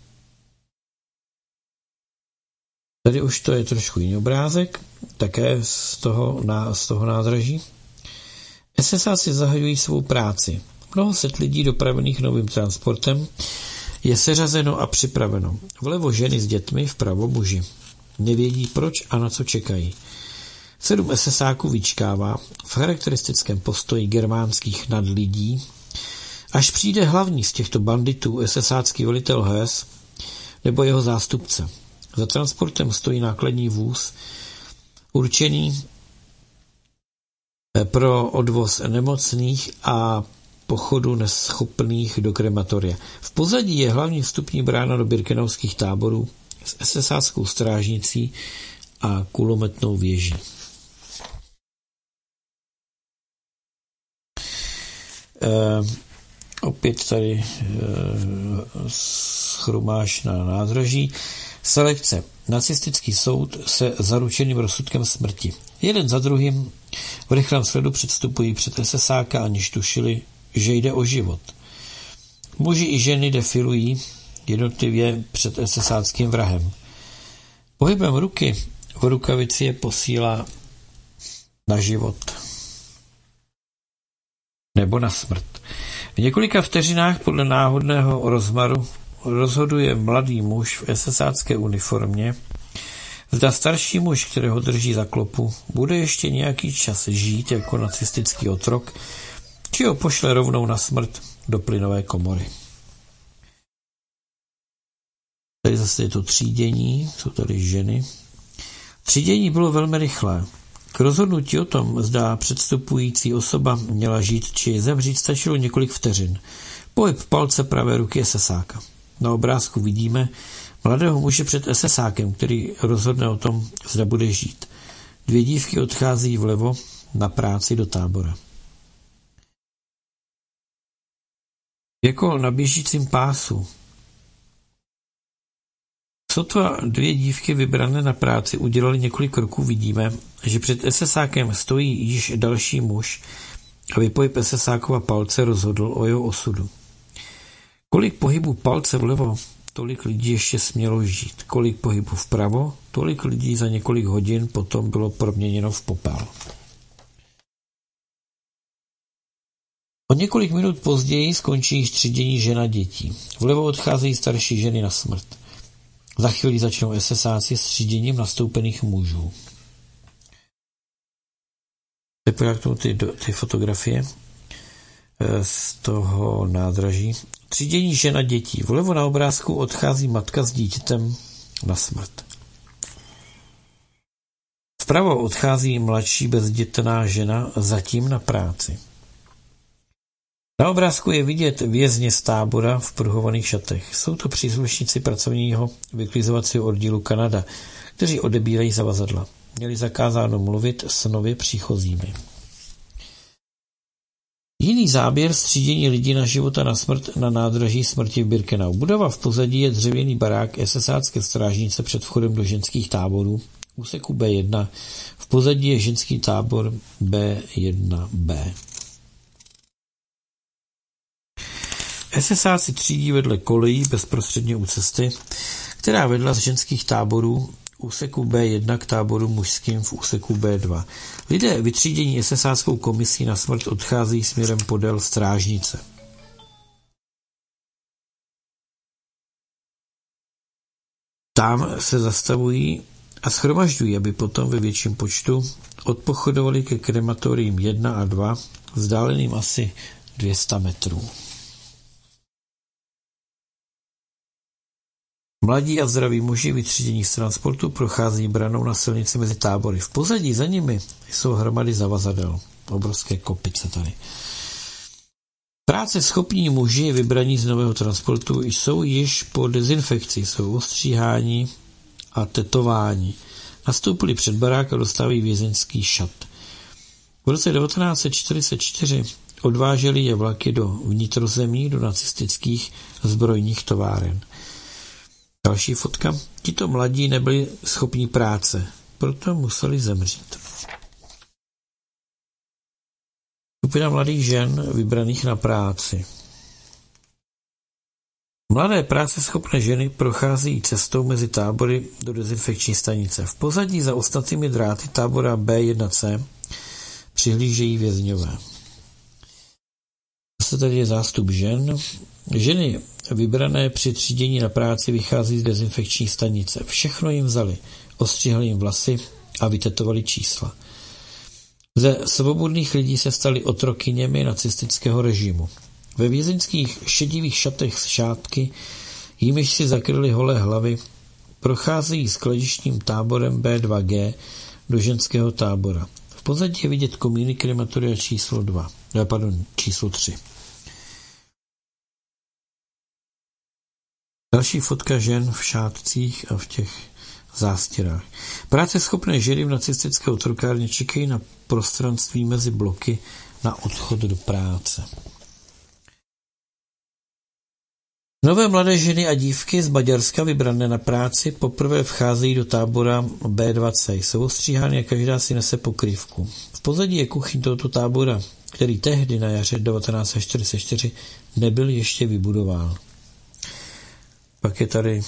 Tady už to je trošku jiný obrázek, také z toho nádraží. SSáci zahajují svou práci. Mnoho set lidí dopravených novým transportem je seřazeno a připraveno. Vlevo ženy s dětmi, vpravo muži. Nevědí proč a na co čekají. 7 SSáků vyčkává v charakteristickém postoji germánských nadlidí, až přijde hlavní z těchto banditů SSácký velitel Hess nebo jeho zástupce. Za transportem stojí nákladní vůz určený pro odvoz nemocných a pochodu neschopných do krematoria. V pozadí je hlavní vstupní brána do birkenauských táborů s SSáckou strážnicí a kulometnou věží. Opět tady schromáž na nádraží. Selekce. Nacistický soud se zaručeným rozsudkem smrti. Jeden za druhým v rychlém sledu předstupují před SSáka, aniž tušili, že jde o život. Muži i ženy defilují jednotlivě před SSáckým vrahem. Pohybem ruky v rukavici je posílá na život nebo na smrt. V několika vteřinách podle náhodného rozmaru rozhoduje mladý muž v SSácké uniformě Zda starší muž, kterého drží za klopu, bude ještě nějaký čas žít jako nacistický otrok, či ho pošle rovnou na smrt do plynové komory. Tady zase je to třídění, jsou tady ženy. Třídění bylo velmi rychlé. K rozhodnutí o tom, zda předstupující osoba měla žít či zemřít, stačilo několik vteřin. Pohyb palce pravé ruky SSáka. Na obrázku vidíme mladého muže před SSákem, který rozhodne o tom, zda bude žít. 2 dívky odchází vlevo na práci do tábora. Jako na běžícím pásu. Sotva 2 dívky vybrané na práci udělali několik kroků, vidíme, že před SSákem stojí již další muž, aby pohyb SSákova palce rozhodl o jeho osudu. Kolik pohybů palce vlevo, tolik lidí ještě smělo žít. Kolik pohybů vpravo, tolik lidí za několik hodin potom bylo proměněno v popel. O několik minut později skončí třídění žen a dětí. Vlevo odcházejí starší ženy na smrt. Za chvíli začnou SSáci s tříděním nastoupených mužů. Ty fotografie z toho nádraží. Třídění žen a dětí. Vlevo na obrázku odchází matka s dítětem na smrt. Vpravo odchází mladší bezdětná žena zatím na práci. Na obrázku je vidět vězně z tábora v pruhovaných šatech. Jsou to příslušníci pracovního vyklizovacího oddílu Kanada, kteří odebírají zavazadla. Měli zakázáno mluvit s nově příchozími. Jiný záběr střídění lidí na život a na smrt na nádraží smrti v Birkenau. Budova v pozadí je dřevěný barák SSácké strážnice před vchodem do ženských táborů. Úseku B1. V pozadí je ženský tábor B1B. SSáci třídí vedle kolejí bezprostředně u cesty, která vedla z ženských táborů úseku B1 k táboru mužským v úseku B2. Lidé vytřídění SSáckou komisí na smrt odcházejí směrem podél strážnice. Tam se zastavují a shromažďují, aby potom ve větším počtu odpochodovali ke krematoriím 1 a 2, vzdáleným asi 200 metrů. Mladí a zdraví muži vytřídění z transportu prochází branou na silnici mezi tábory. V pozadí za nimi jsou hromady zavazadel. Obrovské kopice tady. Práce schopní muži vybraní z nového transportu jsou již po dezinfekci, jsou ostříháni a tetování. Nastoupili před barák a dostávají vězeňský šat. V roce 1944 odváželi je vlaky do vnitrozemí, do nacistických zbrojních továren. Další fotka. Tito mladí nebyli schopní práce, proto museli zemřít. Skupina mladých žen vybraných na práci. Mladé práceschopné ženy procházejí cestou mezi tábory do dezinfekční stanice. V pozadí za ostatními dráty tábora B1C přihlížejí vězňové. Zase tady je zástup žen. Ženy vybrané při třídění na práci vychází z dezinfekční stanice. Všechno jim vzali, ostříhali jim vlasy a vytetovali čísla. Ze svobodných lidí se stali otrokyněmi nacistického režimu. Ve vězeňských šedivých šatech z šátky, jimiž si zakryli holé hlavy, procházejí skladištním táborem B2G do ženského tábora. V pozadí je vidět komíny krematoria číslo 3. Další fotka žen v šátcích a v těch zástěrách. Práce schopné ženy v nacistické otrokárně čekají na prostranství mezi bloky na odchod do práce. Nové mladé ženy a dívky z Maďarska vybrané na práci poprvé vcházejí do tábora B2C. Jsou ostříhány a každá si nese pokrývku. V pozadí je kuchyň tohoto tábora, který tehdy na jaře 1944 nebyl ještě vybudován. Pak je tady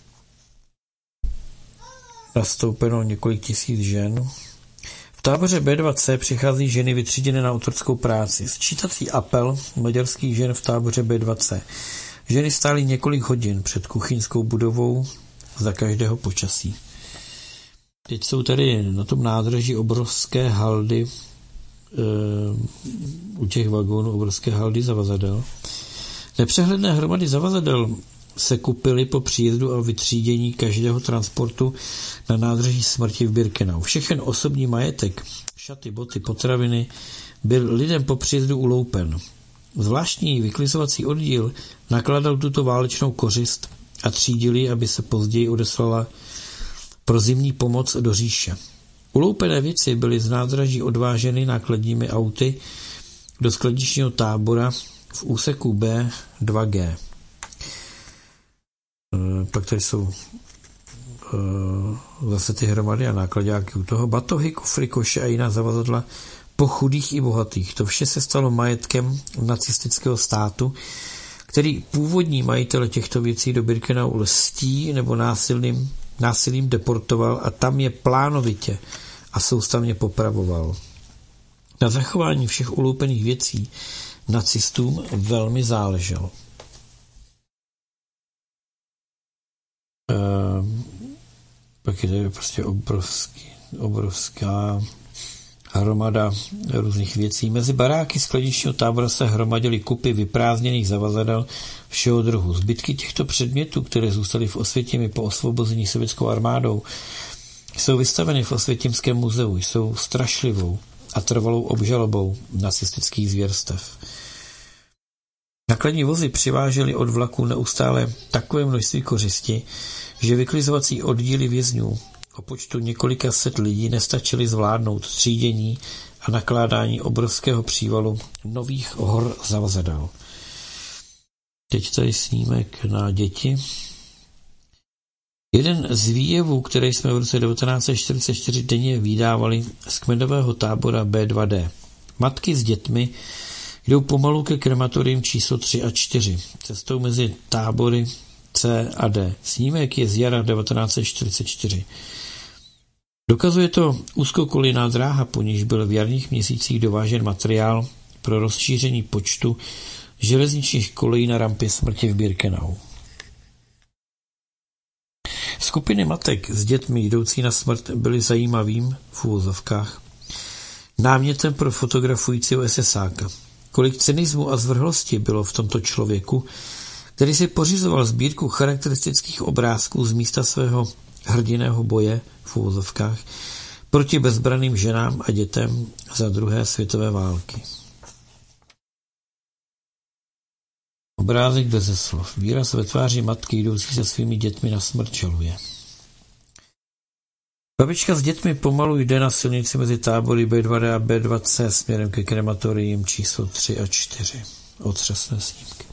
nastoupeno několik tisíc žen. V táboře B2C přichází ženy vytříděné na otrockou práci. Sčítací apel maďarských žen v táboře B2C. Ženy stály několik hodin před kuchyňskou budovou za každého počasí. Teď jsou tady na tom nádraží obrovské haldy, u těch vagónů obrovské haldy zavazadel. Nepřehledné hromady zavazadel se kupily po příjezdu a vytřídění každého transportu na nádraží smrti v Birkenau. Všechen osobní majetek, šaty, boty, potraviny byl lidem po příjezdu uloupen. Zvláštní vyklizovací oddíl nakládal tuto válečnou kořist a třídili, aby se později odeslala pro zimní pomoc do říše. Uloupené věci byly z nádraží odváženy nákladními auty do skladičního tábora v úseku B2G. Pak tady jsou zase ty hromady a nákladáky u toho. Batohy, kufry, koše a jiná zavazadla po chudých i bohatých. To vše se stalo majetkem nacistického státu, který původní majitele těchto věcí do Birkenau lstí nebo násilím deportoval a tam je plánovitě a soustavně popravoval. Na zachování všech uloupených věcí nacistům velmi záleželo. Pak je tady prostě obrovská hromada různých věcí. Mezi baráky skladičního tábora se hromadily kupy vyprázdněných zavazadel všeho druhu. Zbytky těchto předmětů, které zůstaly v Osvětimi po osvobození sovětskou armádou, jsou vystaveny v Osvětimském muzeu. Jsou strašlivou a trvalou obžalobou nacistických zvěrstev. Nakladní vozy přivážely od vlaků neustále takové množství kořisti, že vyklizovací oddíly vězňů o počtu několika set lidí nestačily zvládnout třídění a nakládání obrovského přívalu nových hor zavazadel. Teď tady snímek na děti. Jeden z výjevů, které jsme v roce 1944 denně vydávali z kmenového tábora B2D. Matky s dětmi jdou pomalu ke krematoriím číslo 3 a 4, cestou mezi tábory C a D. Snímek je z jara 1944. Dokazuje to úzkokolejná dráha, po níž byl v jarních měsících dovážen materiál pro rozšíření počtu železničních kolejí na rampě smrti v Birkenau. Skupiny matek s dětmi jdoucí na smrt byly zajímavým, v uvozovkách, námětem pro fotografujícího SSáka. Kolik cynismu a zvrhlosti bylo v tomto člověku, který si pořizoval sbírku charakteristických obrázků z místa svého hrdinného boje, v uvozovkách, proti bezbranným ženám a dětem za druhé světové války. Obrázek beze slov. Výraz ve tváři matky jdoucí se svými dětmi na smrt žaluje. Babička s dětmi pomalu jde na silnici mezi tábory B2D a B2C směrem ke krematoriím číslo 3 a 4. Otřesné snímky.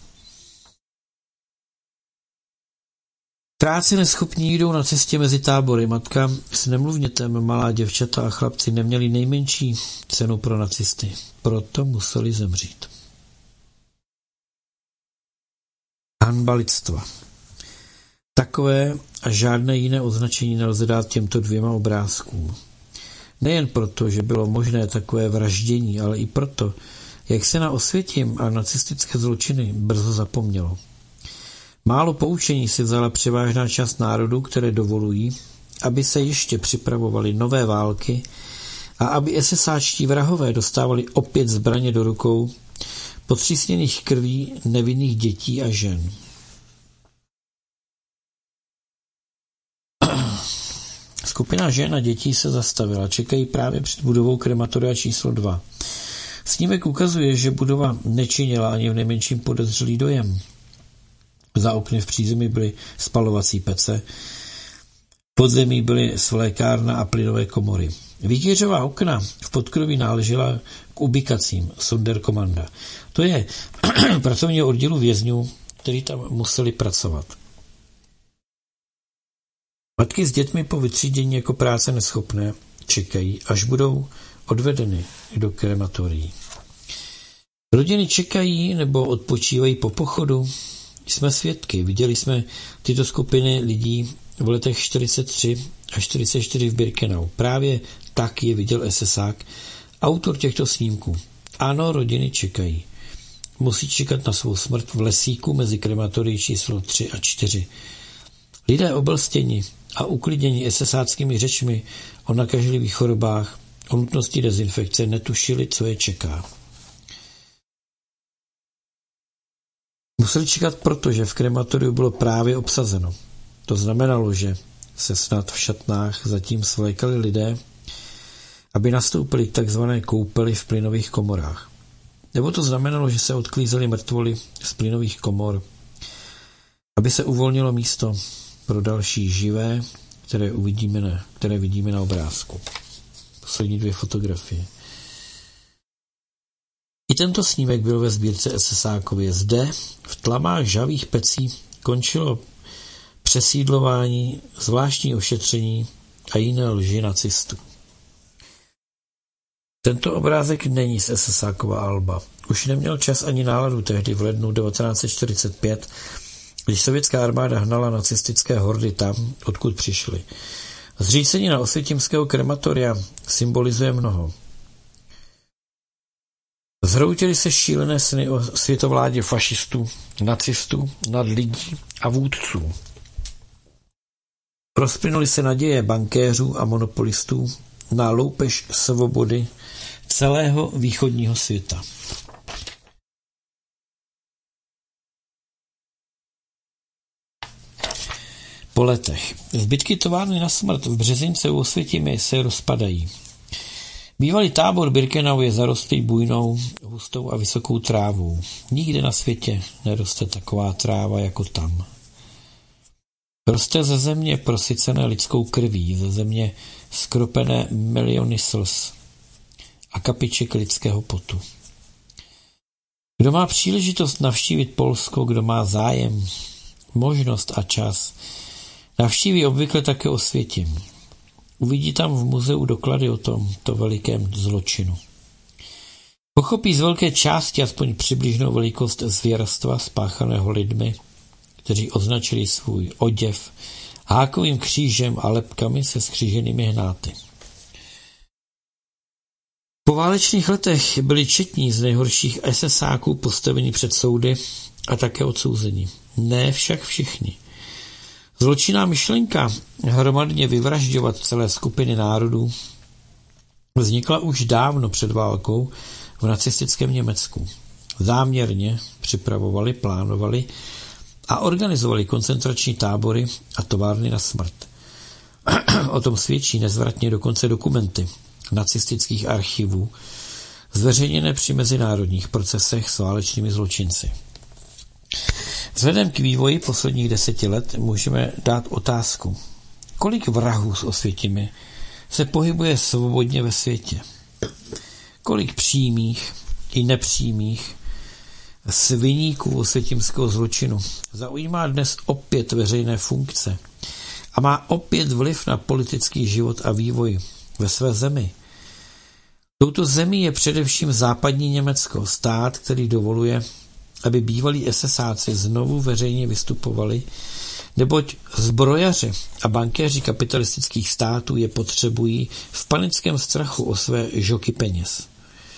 Krátce neschopní jdou na cestě mezi tábory. Matka s nemluvnětem, malá děvčata a chlapci neměli nejmenší cenu pro nacisty. Proto museli zemřít. Hanba lidstva. Takové a žádné jiné označení nelze dát těmto dvěma obrázkům. Nejen proto, že bylo možné takové vraždění, ale i proto, jak se na Osvětim a nacistické zločiny brzo zapomnělo. Málo poučení si vzala převážná část národů, které dovolují, aby se ještě připravovaly nové války a aby SSáčtí vrahové dostávali opět zbraně do rukou potřísněných krví nevinných dětí a žen. Skupina žen a dětí se zastavila, čekají právě před budovou krematoria číslo 2. Snímek ukazuje, že budova nečinila ani v nejmenším podezřelý dojem. Za okny v přízemí byly spalovací pece, podzemí byly svlékárna a plynové komory. Výtěžová okna v podkroví náležela k ubikacím Sonderkommanda. To je pracovního oddělu vězňů, kteří tam museli pracovat. Matky s dětmi po vytřídění jako práce neschopné čekají, až budou odvedeny do krematorií. Rodiny čekají nebo odpočívají po pochodu. Jsme svědky, viděli jsme tyto skupiny lidí v letech 43 a 44 v Birkenau. Právě tak je viděl SSák, autor těchto snímků. Ano, rodiny čekají. Musí čekat na svou smrt v lesíku mezi krematorií číslo 3 a 4. Lidé oblstěni a uklidění esesáckými řečmi o nakažlivých chorobách, o nutnosti dezinfekce netušili, co je čeká. Museli čekat proto, že v krematoriu bylo právě obsazeno. To znamenalo, že se snad v šatnách zatím svlékali lidé, aby nastoupili k takzvané koupeli v plynových komorách. Nebo to znamenalo, že se odklízeli mrtvoly z plynových komor, aby se uvolnilo místo pro další živé, které vidíme na obrázku. Poslední 2 fotografie. I tento snímek byl ve sbírce SSákově. Zde v tlamách žhavých pecí končilo přesídlování, zvláštní ošetření a jiné lži nacistů. Tento obrázek není z SSákova alba. Už neměl čas ani náladu tehdy v lednu 1945, když sovětská armáda hnala nacistické hordy tam, odkud přišly. Zřícení na osvětimského krematoria symbolizuje mnoho. Zhroutily se šílené sny o světovládě fašistů, nacistů, nadlidí a vůdců. Rozplynuly se naděje bankéřů a monopolistů na loupež svobody celého východního světa. Po letech. Zbytky továrny na smrt v Březince u Osvětimi se rozpadají. Bývalý tábor Birkenau je zarostlý bujnou, hustou a vysokou trávou. Nikde na světě neroste taková tráva jako tam. Roste ze země prosycené lidskou krví, ze země skropené miliony slz a kapiček lidského potu. Kdo má příležitost navštívit Polsko, kdo má zájem, možnost a čas, navštíví obvykle také Osvětim. Uvidí tam v muzeu doklady o tomto velikém zločinu. Pochopí z velké části aspoň přibližnou velikost zvěrstva spáchaného lidmi, kteří označili svůj oděv hákovým křížem a lebkami se skříženými hnáty. Po válečných letech byli četní z nejhorších SSáků postaveni před soudy a také odsouzeni. Ne však všichni. Zločinná myšlenka hromadně vyvražďovat celé skupiny národů vznikla už dávno před válkou v nacistickém Německu. Záměrně připravovali, plánovali a organizovali koncentrační tábory a továrny na smrt. O tom svědčí nezvratně dokonce dokumenty nacistických archivů, zveřejněné při mezinárodních procesech s válečnými zločinci. Vzhledem k vývoji posledních 10 let můžeme dát otázku, kolik vrahů s Osvětimi se pohybuje svobodně ve světě. Kolik přímých i nepřímých viníků osvětimského zločinu zaujímá dnes opět veřejné funkce a má opět vliv na politický život a vývoj ve své zemi. Touto zemí je především západní Německo, stát, který dovoluje, aby bývalí SSáci znovu veřejně vystupovali, neboť zbrojaři a bankéři kapitalistických států je potřebují v panickém strachu o své žoky peněz.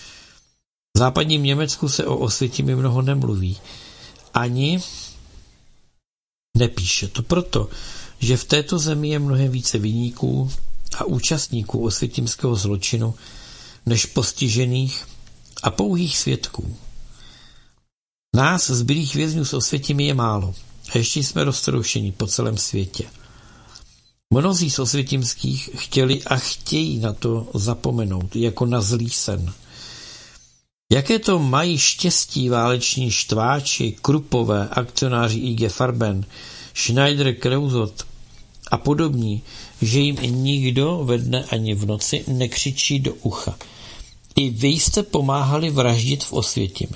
V západním Německu se o Osvětimi mnoho nemluví, ani nepíše. To proto, že v této zemi je mnohem více viníků a účastníků osvětimského zločinu než postižených a pouhých svědků. Nás, zbylých vězňů s Osvětimi, je málo a ještě jsme roztroušeni po celém světě. Mnozí z osvětimských chtěli a chtějí na to zapomenout, jako na zlý sen. Jaké to mají štěstí váleční štváči, Krupové, akcionáři IG Farben, Schneider, Kreuzot a podobní, že jim nikdo ve dne ani v noci nekřičí do ucha. I vy jste pomáhali vraždit v Osvětimi.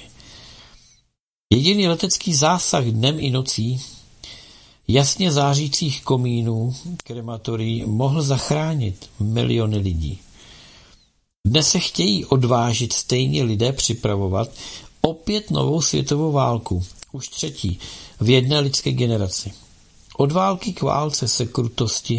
Jediný letecký zásah dnem i nocí jasně zářících komínů krematorií mohl zachránit miliony lidí. Dnes se chtějí odvážit stejně lidé připravovat opět novou světovou válku, už 3. v jedné lidské generaci. Od války k válce se krutosti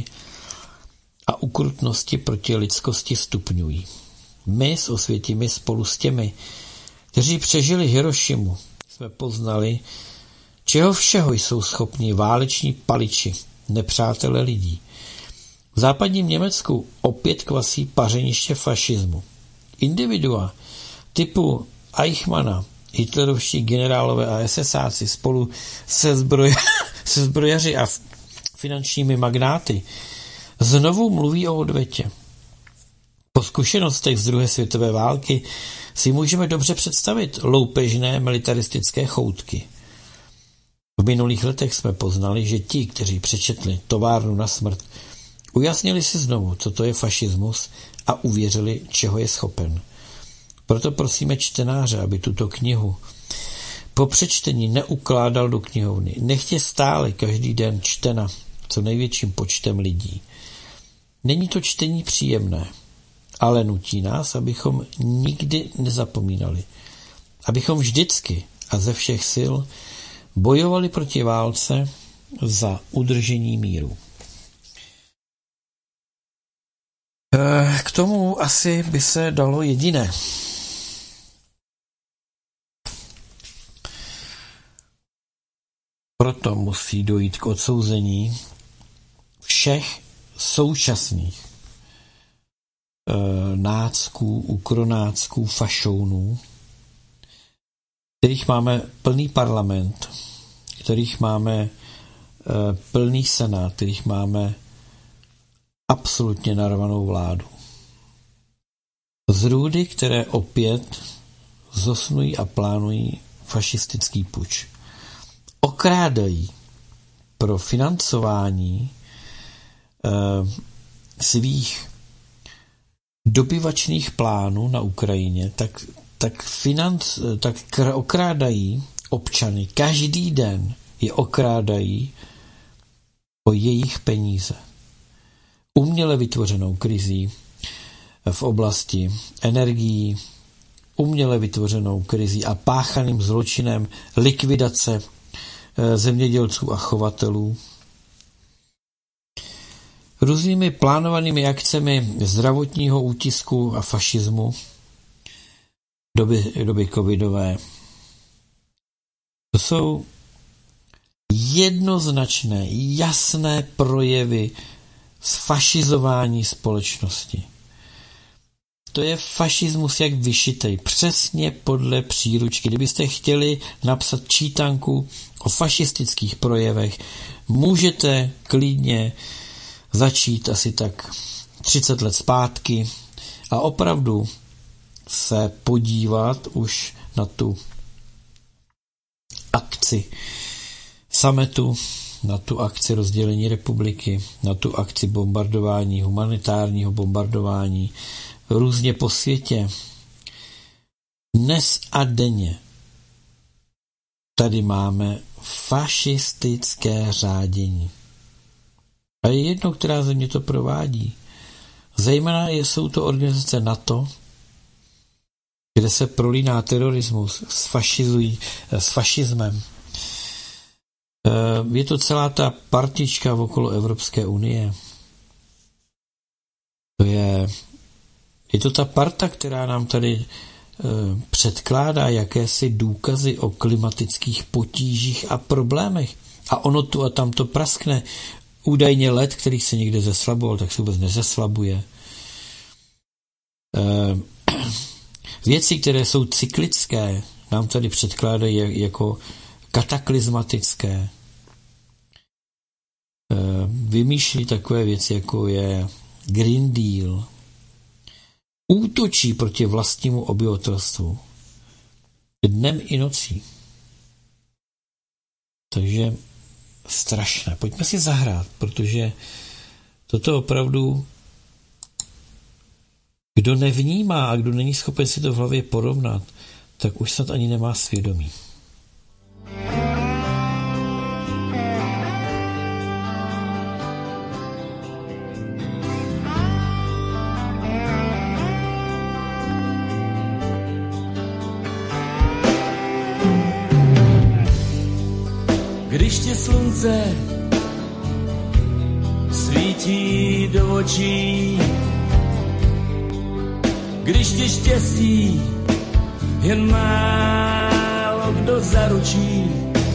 a ukrutnosti proti lidskosti stupňují. My s Osvětimi spolu s těmi, kteří přežili Hirošimu, jsme poznali, čeho všeho jsou schopni váleční paliči, nepřátelé lidí. V západním Německu opět kvasí pařeniště fašismu. Individua typu Eichmanna, hitlerovští generálové a SSáci spolu se zbrojaři a finančními magnáty znovu mluví o odvetě. Po zkušenostech z druhé světové války si můžeme dobře představit loupežné militaristické choutky. V minulých letech jsme poznali, že ti, kteří přečetli Továrnu na smrt, ujasnili si znovu, co to je fašismus a uvěřili, čeho je schopen. Proto prosíme čtenáře, aby tuto knihu po přečtení neukládal do knihovny. Nechtě stále každý den čtena co největším počtem lidí. Není to čtení příjemné, ale nutí nás, abychom nikdy nezapomínali. Abychom vždycky a ze všech sil bojovali proti válce za udržení míru. K tomu asi by se dalo jediné. Proto musí dojít k odsouzení všech současných nácků, ukronácků, fašounů, kterých máme plný parlament, kterých máme plný senát, kterých máme absolutně narvanou vládu. Zrůdy, které opět zosnují a plánují fašistický puč. Okrádají pro financování svých dobyvačných plánů na Ukrajině, tak okrádají občany. Každý den je okrádají o jejich peníze. Uměle vytvořenou krizí v oblasti energií, uměle vytvořenou krizí a páchaným zločinem likvidace zemědělců a chovatelů, různými plánovanými akcemi zdravotního útisku a fašismu doby covidové. To jsou jednoznačné, jasné projevy zfašizování společnosti. To je fašismus jak vyšitej, přesně podle příručky. Kdybyste chtěli napsat čítanku o fašistických projevech, můžete klidně začít asi tak 30 let zpátky a opravdu se podívat už na tu akci summitu, na tu akci rozdělení republiky, na tu akci bombardování, humanitárního bombardování různě po světě. Dnes a denně tady máme fašistické řádění. A je jedno, která země to provádí. Zejména jsou to organizace NATO, kde se prolíná terorismus s fašismem. Je to celá ta partička okolo Evropské unie. Je to ta parta, která nám tady předkládá jakési důkazy o klimatických potížích a problémech. A ono tu a tam to praskne. Údajně led, který se někde zeslaboval, tak se vůbec nezeslabuje. Věci, které jsou cyklické, nám tady předkládají jako kataklizmatické. Vymýšlí takové věci, jako je Green Deal. Útočí proti vlastnímu obyvatelstvu. Dnem i nocí. Takže strašné. Pojďme si zahrát, protože toto opravdu kdo nevnímá a kdo není schopen si to v hlavě porovnat, tak už snad ani nemá svědomí. Když ti slunce svítí do očí, když ti štěstí jen málo kdo zaručí,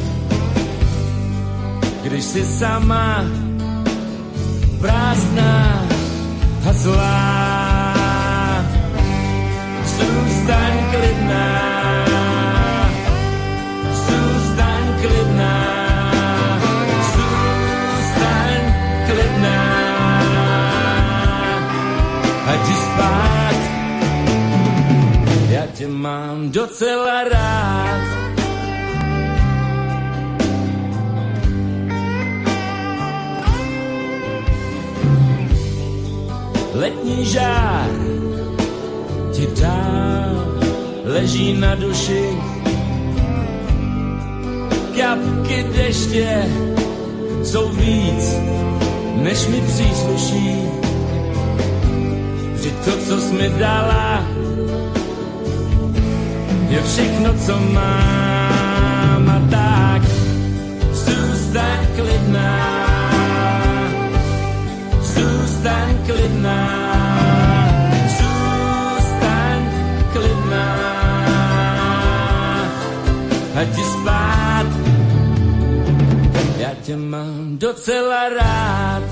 když jsi sama prázdná clá. Zůstaň klidná, zůstaň klidná, zůstaň klidná, ať jdi spát, já tě mám docela rád. Letní žár ti dál leží na duši, kapky deště jsou víc, než mi přísluší. Vždyť to, co jsi mi dala, je všechno, co mám, a tak zůstaň klidná, zůstaň klidná, zůstaň klidná, ať jdi spát, já tě mám docela rád.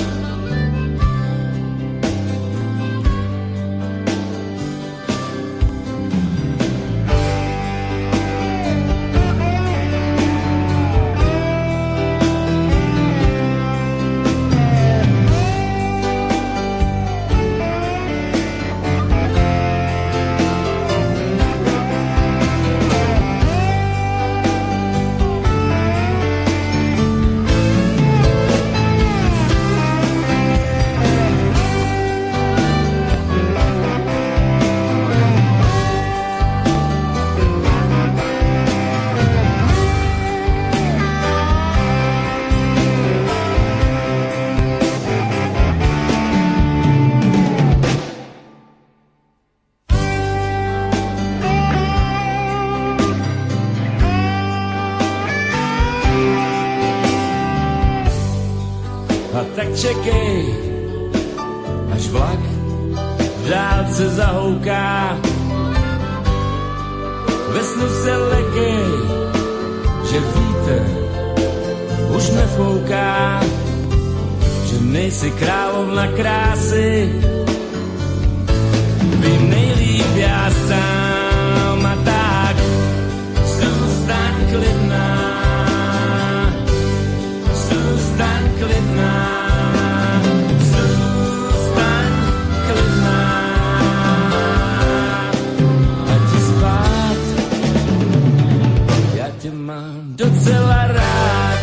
Tak čekej, až vlak v dálce zahouká. Ve snu se lekej, že vítr už nefouká, že nejsi královna krásy, vím nejlíp já sám, a tak zůstaň klidná, zůstaň klidná, mám docela rád.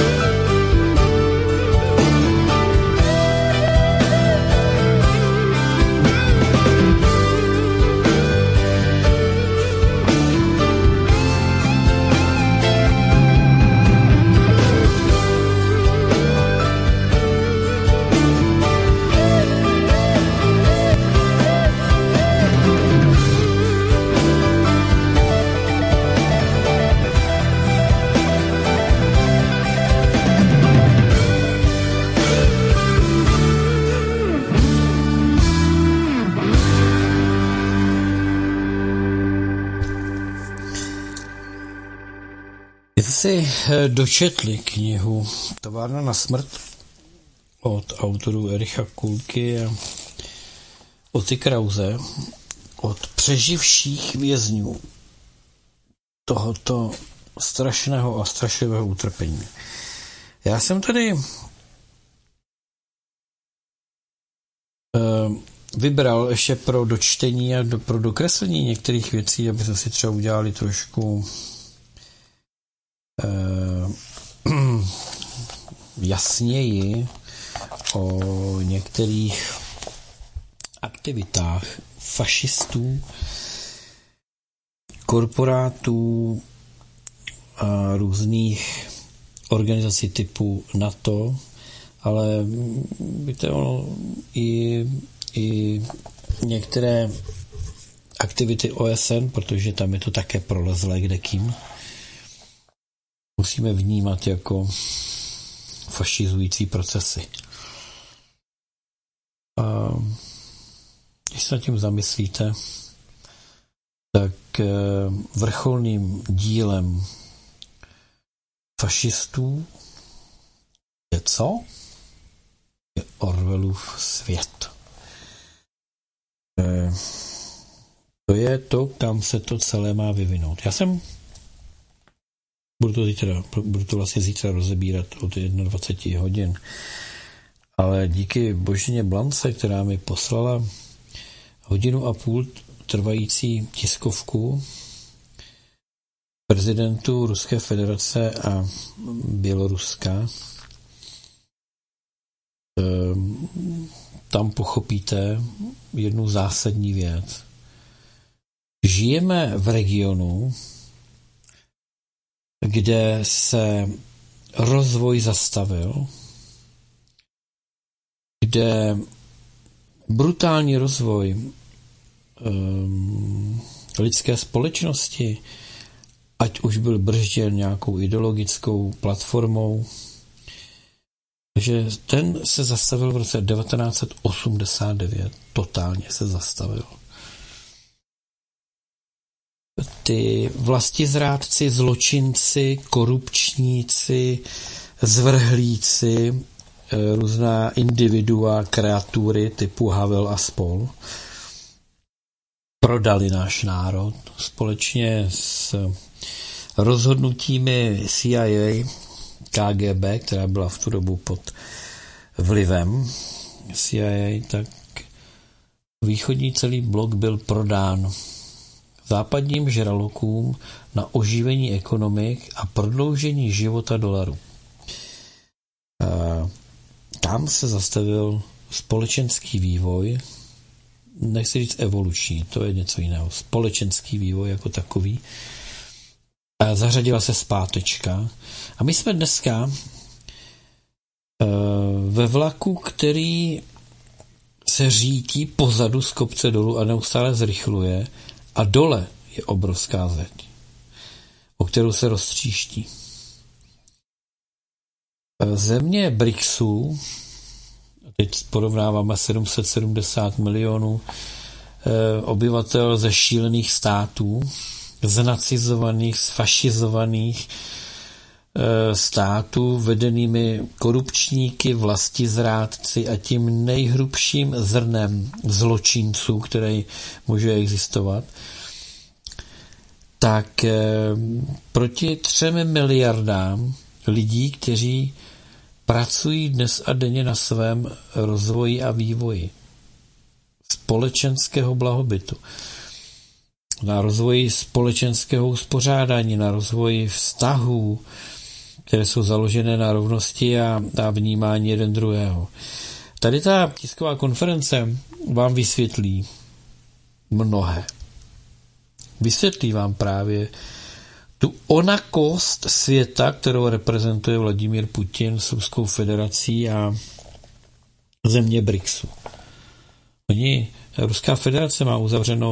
Si dočetli knihu Továrna na smrt od autorů Ericha Kulky a Oty Krause, od přeživších vězňů tohoto strašného a strašlivého utrpení. Já jsem tady vybral ještě pro dočtení a pro dokreslení některých věcí, aby jsme si třeba udělali trošku jasněji o některých aktivitách fašistů, korporátů a různých organizací typu NATO, ale víte, ono i některé aktivity OSN, protože tam je to také prolezlé kdekým, musíme vnímat jako fašizující procesy. A když se nad tím zamyslíte, tak vrcholným dílem fašistů je co? Je Orwellův svět. To je to, kam se to celé má vyvinout. Budu to vlastně zítra rozebírat od 21 hodin, ale díky Božině Blance, která mi poslala 1,5 hodiny trvající tiskovku prezidentů Ruské federace a Běloruska, tam pochopíte jednu zásadní věc. Žijeme v regionu, kde se rozvoj zastavil, kde brutální rozvoj lidské společnosti, ať už byl bržděn nějakou ideologickou platformou, že ten se zastavil v roce 1989. Totálně se zastavil. Ty vlastizrádci, zločinci, korupčníci, zvrhlíci, různá individua, kreatury typu Havel a spol. Prodali náš národ společně s rozhodnutími CIA, KGB, která byla v tu dobu pod vlivem CIA, tak východní celý blok byl prodán západním žralokům na oživení ekonomik a prodloužení života dolaru. Tam se zastavil společenský vývoj, nechci říct evoluční, to je něco jiného, společenský vývoj jako takový. A zařadila se zpátečka. A my jsme dneska ve vlaku, který se řítí pozadu z kopce dolů a neustále zrychluje, a dole je obrovská zeď, o kterou se roztříští. Země BRICSu, teď porovnáváme 770 milionů obyvatel ze šílených států, znacizovaných, sfašizovaných států vedenými korupčníky, vlastizrádci a tím nejhrubším zrnem zločinců, který může existovat, tak proti 3 miliardám lidí, kteří pracují dnes a denně na svém rozvoji a vývoji společenského blahobytu, na rozvoji společenského uspořádání, na rozvoji vztahů, které jsou založené na rovnosti a vnímání jeden druhého. Tady ta tisková konference vám vysvětlí mnohé. Vysvětlí vám právě tu onakost světa, kterou reprezentuje Vladimír Putin s Ruskou federací a země BRICSu. Ruská federace má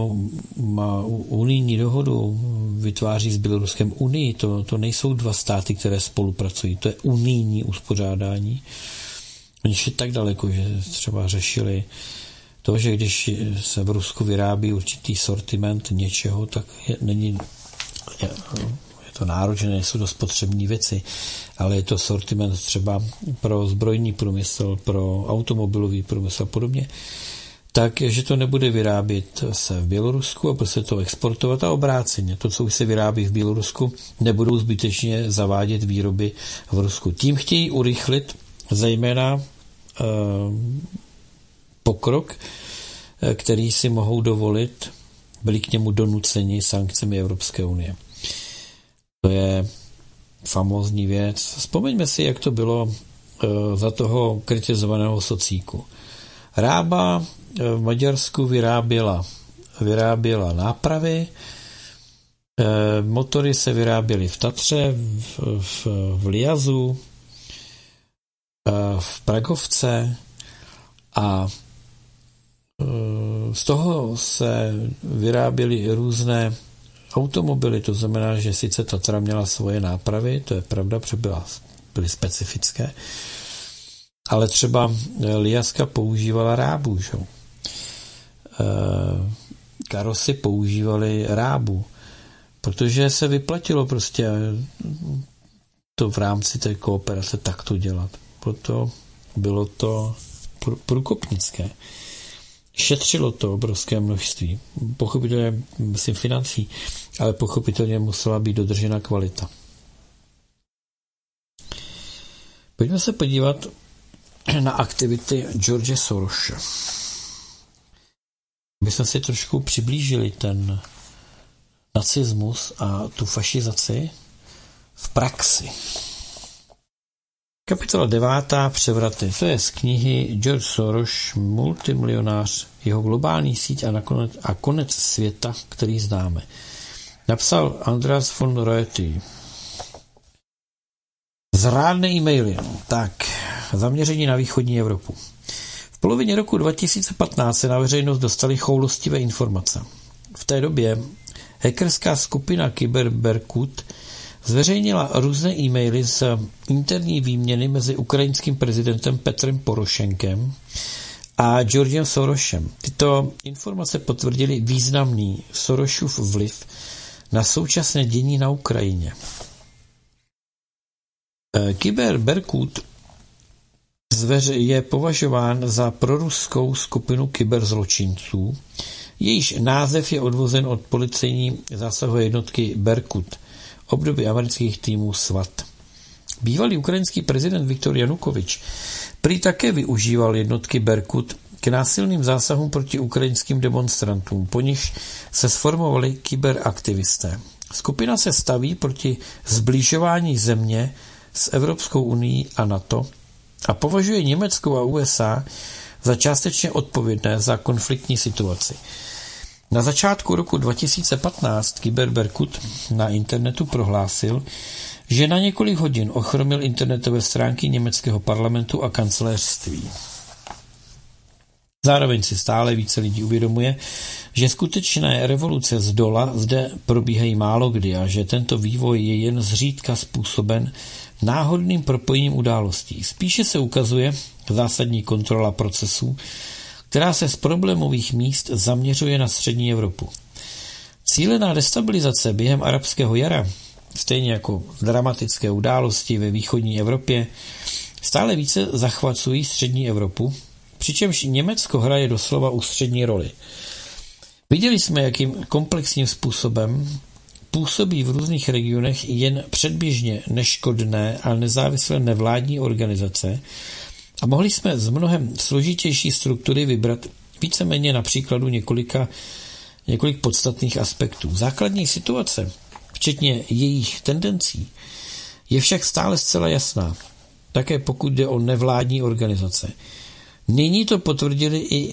unijní dohodu, vytváří s Běloruskem unii, to nejsou 2 státy, které spolupracují, to je unijní uspořádání. Oni šli tak daleko, že třeba řešili to, že když se v Rusku vyrábí určitý sortiment něčeho, tak je to náročné, nejsou to spotřební věci, ale je to sortiment třeba pro zbrojní průmysl, pro automobilový průmysl a podobně, takže to nebude vyrábět se v Bělorusku a bude se to exportovat a obráceně. To, co už se vyrábí v Bělorusku, nebudou zbytečně zavádět výroby v Rusku. Tím chtějí urychlit zejména pokrok, který si mohou dovolit, byli k němu donuceni sankcemi Evropské unie. To je famózní věc. Vzpomeňme si, jak to bylo za toho kritizovaného socíku. Rába v Maďarsku vyráběla nápravy, motory se vyráběly v Tatře, v Liazu, v Pragovce a z toho se vyráběly různé automobily, to znamená, že sice Tatra měla svoje nápravy, to je pravda, protože byly specifické, ale třeba Liazka používala rábu, že? Karosy používaly rábu, protože se vyplatilo prostě to v rámci té kooperace takto dělat. Proto bylo to průkopnické. Šetřilo to obrovské množství. Pochopitelně myslím financí, ale pochopitelně musela být dodržena kvalita. Pojďme se podívat na aktivity George Sorose. My jsme si trošku přiblížili ten nacismus a tu fašizaci v praxi. Kapitola 9. Převraty. To je z knihy George Soros, multimilionář, jeho globální síť a konec světa, který známe. Napsal Andreas von Roetty. Zrádné e-maily. Tak, zaměření na východní Evropu. V polovině roku 2015 se na veřejnost dostaly choulostivé informace. V té době hackerská skupina Kyberberkut zveřejnila různé e-maily z interní výměny mezi ukrajinským prezidentem Petrem Porošenkem a Georgem Sorosem. Tyto informace potvrdily významný Sorosův vliv na současné dění na Ukrajině. Kyberberkut je považován za proruskou skupinu kyberzločinců, jejíž název je odvozen od policejní zásahové jednotky Berkut, období amerických týmů SWAT. Bývalý ukrajinský prezident Viktor Janukovič prý také využíval jednotky Berkut k násilným zásahům proti ukrajinským demonstrantům, po nichž se sformovali kyberaktivisté. Skupina se staví proti zbližování země s Evropskou unií a NATO a považuje Německo a USA za částečně odpovědné za konfliktní situaci. Na začátku roku 2015 Kyberberkut na internetu prohlásil, že na několik hodin ochromil internetové stránky německého parlamentu a kancelářství. Zároveň si stále více lidí uvědomuje, že skutečné revoluce zdola zde probíhají málo kdy a že tento vývoj je jen zřídka způsoben náhodným propojením událostí. Spíše se ukazuje zásadní kontrola procesů, která se z problémových míst zaměřuje na střední Evropu. Cílená destabilizace během arabského jara, stejně jako dramatické události ve východní Evropě, stále více zachvacují střední Evropu, přičemž Německo hraje doslova ústřední roli. Viděli jsme, jakým komplexním způsobem působí v různých regionech jen předběžně neškodné a nezávislé nevládní organizace a mohli jsme z mnohem složitější struktury vybrat víceméně na příkladu několik podstatných aspektů. Základní situace, včetně jejich tendencí, je však stále zcela jasná, také pokud jde o nevládní organizace. Nyní to potvrdili i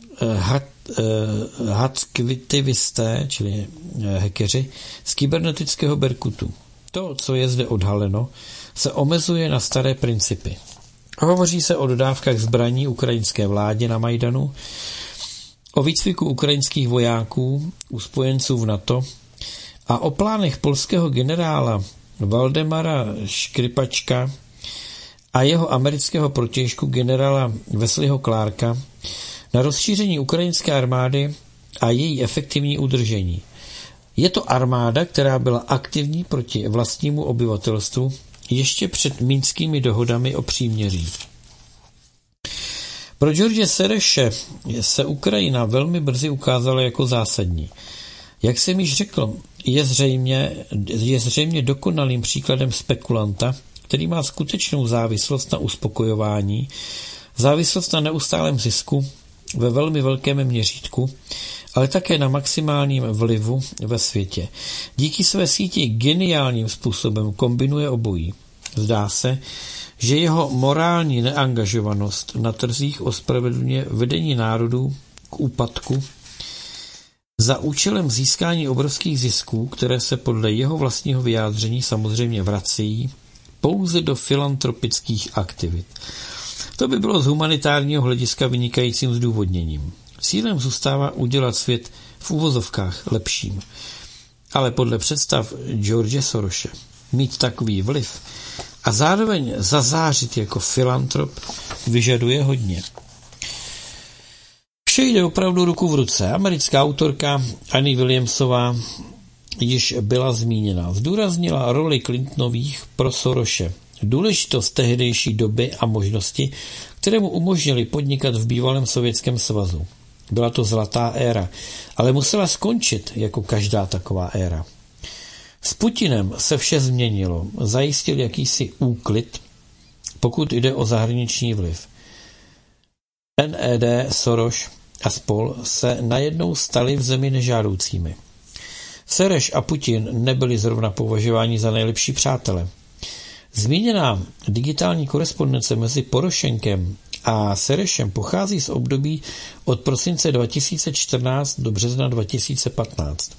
hacktivisté, čili hackeři z kybernetického Berkutu. To, co je zde odhaleno, se omezuje na staré principy. Hovoří se o dodávkách zbraní ukrajinské vládě na Majdanu, o výcviku ukrajinských vojáků u spojenců v NATO a o plánech polského generála Valdemara Škripačka a jeho amerického protějšku generála Wesleyho Clarka na rozšíření ukrajinské armády a její efektivní udržení. Je to armáda, která byla aktivní proti vlastnímu obyvatelstvu ještě před minskými dohodami o příměří. Pro George Sorose se Ukrajina velmi brzy ukázala jako zásadní. Jak jsem již řekl, je zřejmě dokonalým příkladem spekulanta, který má skutečnou závislost na uspokojování, závislost na neustálém zisku ve velmi velkém měřítku, ale také na maximálním vlivu ve světě. Díky své síti geniálním způsobem kombinuje obojí. Zdá se, že jeho morální neangažovanost na trzích ospravedlňuje vedení národů k úpadku za účelem získání obrovských zisků, které se podle jeho vlastního vyjádření samozřejmě vracejí pouze do filantropických aktivit. To by bylo z humanitárního hlediska vynikajícím zdůvodněním. Cílem zůstává udělat svět v uvozovkách lepším. Ale podle představ George Sorose mít takový vliv a zároveň zazářit jako filantrop vyžaduje hodně. Vše jde opravdu ruku v ruce. Americká autorka Annie Williamsová již byla zmíněna. Zdůraznila roli Clintonových pro Sorose, důležitost tehdejší doby a možnosti, které mu umožnily podnikat v bývalém Sovětském svazu. Byla to zlatá éra, ale musela skončit jako každá taková éra. S Putinem se vše změnilo. Zajistil jakýsi úklid, pokud jde o zahraniční vliv. NED, Soros a spol se najednou stali v zemi nežádoucími. Sereš a Putin nebyli zrovna považováni za nejlepší přátele. Zmíněná digitální korespondence mezi Porošenkem a Serešem pochází z období od prosince 2014 do března 2015.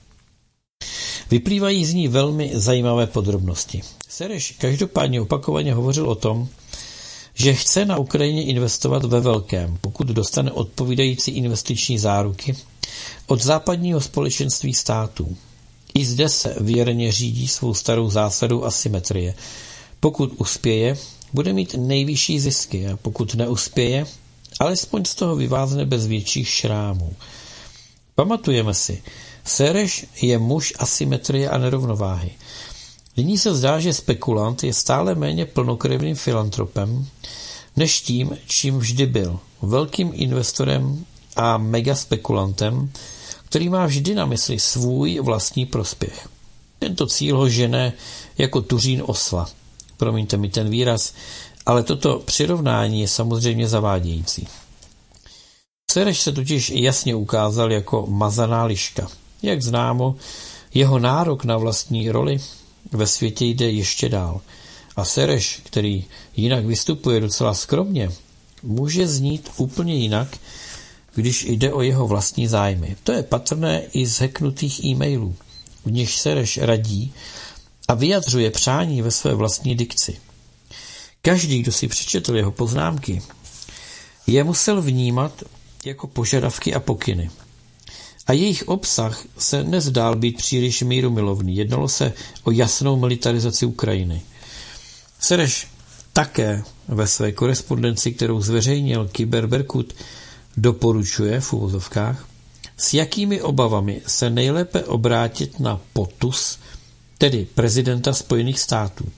Vyplývají z ní velmi zajímavé podrobnosti. Sereš každopádně opakovaně hovořil o tom, že chce na Ukrajině investovat ve velkém, pokud dostane odpovídající investiční záruky od západního společenství států. I zde se věrně řídí svou starou zásadou asymetrie. Pokud uspěje, bude mít nejvyšší zisky a pokud neuspěje, alespoň z toho vyvázne bez větších šrámů. Pamatujeme si, Sereš je muž asymetrie a nerovnováhy. Nyní se zdá, že spekulant je stále méně plnokrevným filantropem, než tím, čím vždy byl. Velkým investorem a megaspekulantem, který má vždy na mysli svůj vlastní prospěch. Tento cíl ho žene jako tuřín osla. Promiňte mi ten výraz, ale toto přirovnání je samozřejmě zavádějící. Sereš se totiž jasně ukázal jako mazaná liška. Jak známo, jeho nárok na vlastní roli ve světě jde ještě dál. A Sereš, který jinak vystupuje docela skromně, může znít úplně jinak, když jde o jeho vlastní zájmy. To je patrné i z hacknutých e-mailů, v nichž Sereš radí a vyjadřuje přání ve své vlastní dikci. Každý, kdo si přečetl jeho poznámky, je musel vnímat jako požadavky a pokyny. A jejich obsah se nezdál být příliš mírumilovný. Jednalo se o jasnou militarizaci Ukrajiny. Sereš také ve své korespondenci, kterou zveřejnil Kyber Berkut, doporučuje v uvozovkách, s jakými obavami se nejlépe obrátit na POTUS, tedy prezidenta Spojených států.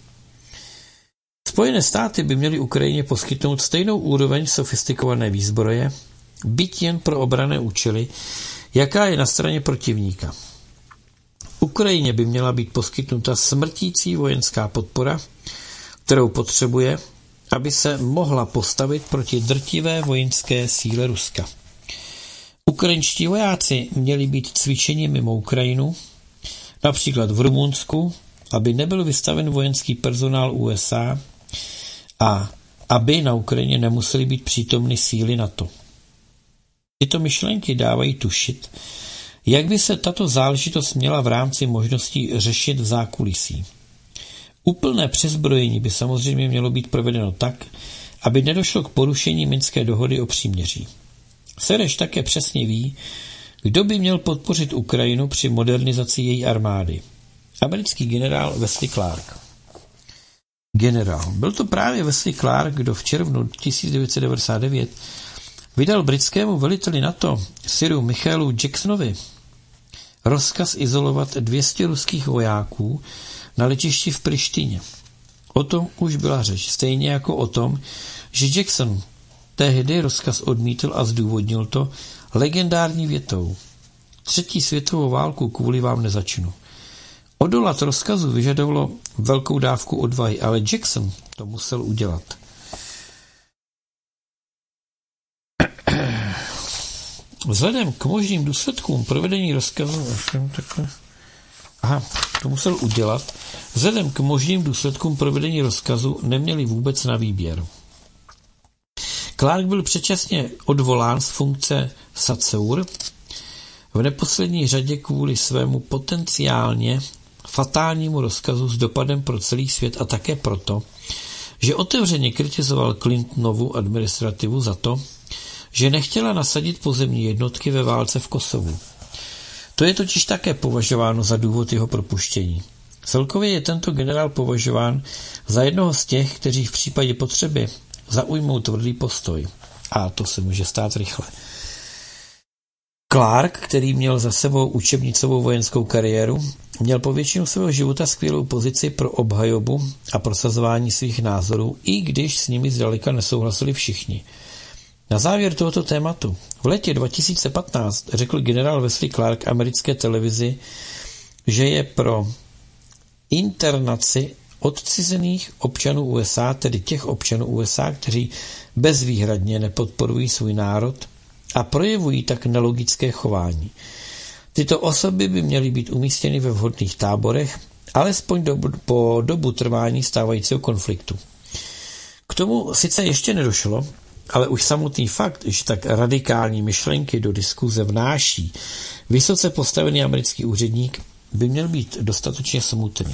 Spojené státy by měly Ukrajině poskytnout stejnou úroveň sofistikované výzbroje, byť jen pro obranné účely, jaká je na straně protivníka. Ukrajině by měla být poskytnuta smrtící vojenská podpora, kterou potřebuje, aby se mohla postavit proti drtivé vojenské síle Ruska. Ukrajinští vojáci měli být cvičeni mimo Ukrajinu, například v Rumunsku, aby nebyl vystaven vojenský personál USA a aby na Ukrajině nemuseli být přítomny síly NATO. Tyto myšlenky dávají tušit, jak by se tato záležitost měla v rámci možností řešit v zákulisí. Úplné přezbrojení by samozřejmě mělo být provedeno tak, aby nedošlo k porušení Minské dohody o příměří. Sereš také přesně ví, kdo by měl podpořit Ukrajinu při modernizaci její armády. Americký generál Wesley Clark. Byl to právě Wesley Clark, kdo v červnu 1999 vydal britskému veliteli NATO Siru Michaelu Jacksonovi rozkaz izolovat 200 ruských vojáků na letišti v Prištině. O tom už byla řeč, stejně jako o tom, že Jackson tehdy rozkaz odmítl a zdůvodnil to legendární větou: 3. světovou válku kvůli vám nezačnu. Odolat rozkazu vyžadovalo velkou dávku odvahy, ale Jackson to musel udělat. Vzhledem k možným důsledkům provedení rozkazu Vzhledem k možným důsledkům provedení rozkazu neměli vůbec na výběr. Clark byl předčasně odvolán z funkce SACEUR, v neposlední řadě kvůli svému potenciálně fatálnímu rozkazu s dopadem pro celý svět a také proto, že otevřeně kritizoval Clintonovu administrativu za to, že nechtěla nasadit pozemní jednotky ve válce v Kosovu. To je totiž také považováno za důvod jeho propuštění. Celkově je tento generál považován za jednoho z těch, kteří v případě potřeby zaujmou tvrdý postoj. A to se může stát rychle. Clark, který měl za sebou učebnicovou vojenskou kariéru, měl po většinu svého života skvělou pozici pro obhajobu a prosazování svých názorů, i když s nimi zdaleka nesouhlasili všichni. Na závěr tohoto tématu. V létě 2015 řekl generál Wesley Clark americké televizi, že je pro internaci odcizených občanů USA, tedy těch občanů USA, kteří bezvýhradně nepodporují svůj národ a projevují tak nelogické chování. Tyto osoby by měly být umístěny ve vhodných táborech, alespoň po dobu trvání stávajícího konfliktu. K tomu sice ještě nedošlo, ale už samotný fakt, že tak radikální myšlenky do diskuze vnáší vysoce postavený americký úředník, by měl být dostatečně smutný.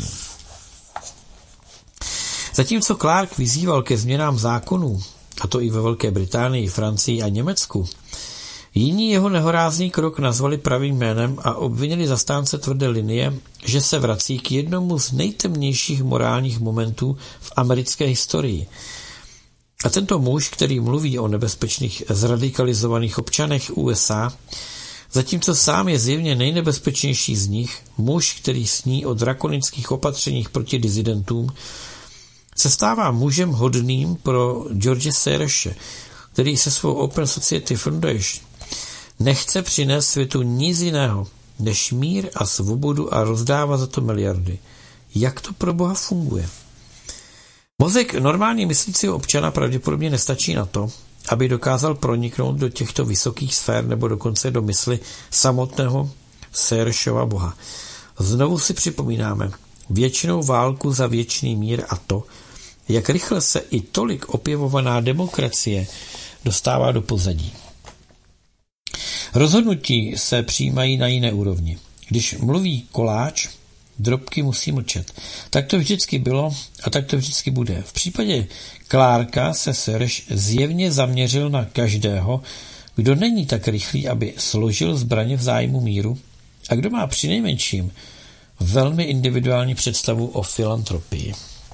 Zatímco Clark vyzýval ke změnám zákonů, a to i ve Velké Británii, Francii a Německu, jiní jeho nehorázný krok nazvali pravým jménem a obvinili zastánce tvrdé linie, že se vrací k jednomu z nejtemnějších morálních momentů v americké historii. A tento muž, který mluví o nebezpečných zradikalizovaných občanech USA, zatímco sám je zjevně nejnebezpečnější z nich, muž, který sní o drakonických opatřeních proti disidentům, se stává mužem hodným pro George Soreše, který se svou Open Society Foundation nechce přinést světu nic jiného než mír a svobodu a rozdává za to miliardy. Jak to pro Boha funguje? Mozek normálně myslícího občana pravděpodobně nestačí na to, aby dokázal proniknout do těchto vysokých sfér nebo dokonce do mysli samotného Soreshova Boha. Znovu si připomínáme věčnou válku za věčný mír a to, jak rychle se i tolik opěvovaná demokracie dostává do pozadí. Rozhodnutí se přijímají na jiné úrovni. Když mluví koláč, drobky musí mlčet. Tak to vždycky bylo a tak to vždycky bude. V případě Clarka se Soros zjevně zaměřil na každého, kdo není tak rychlý, aby složil zbraně v zájmu míru a kdo má přinejmenším velmi individuální představu o filantropii.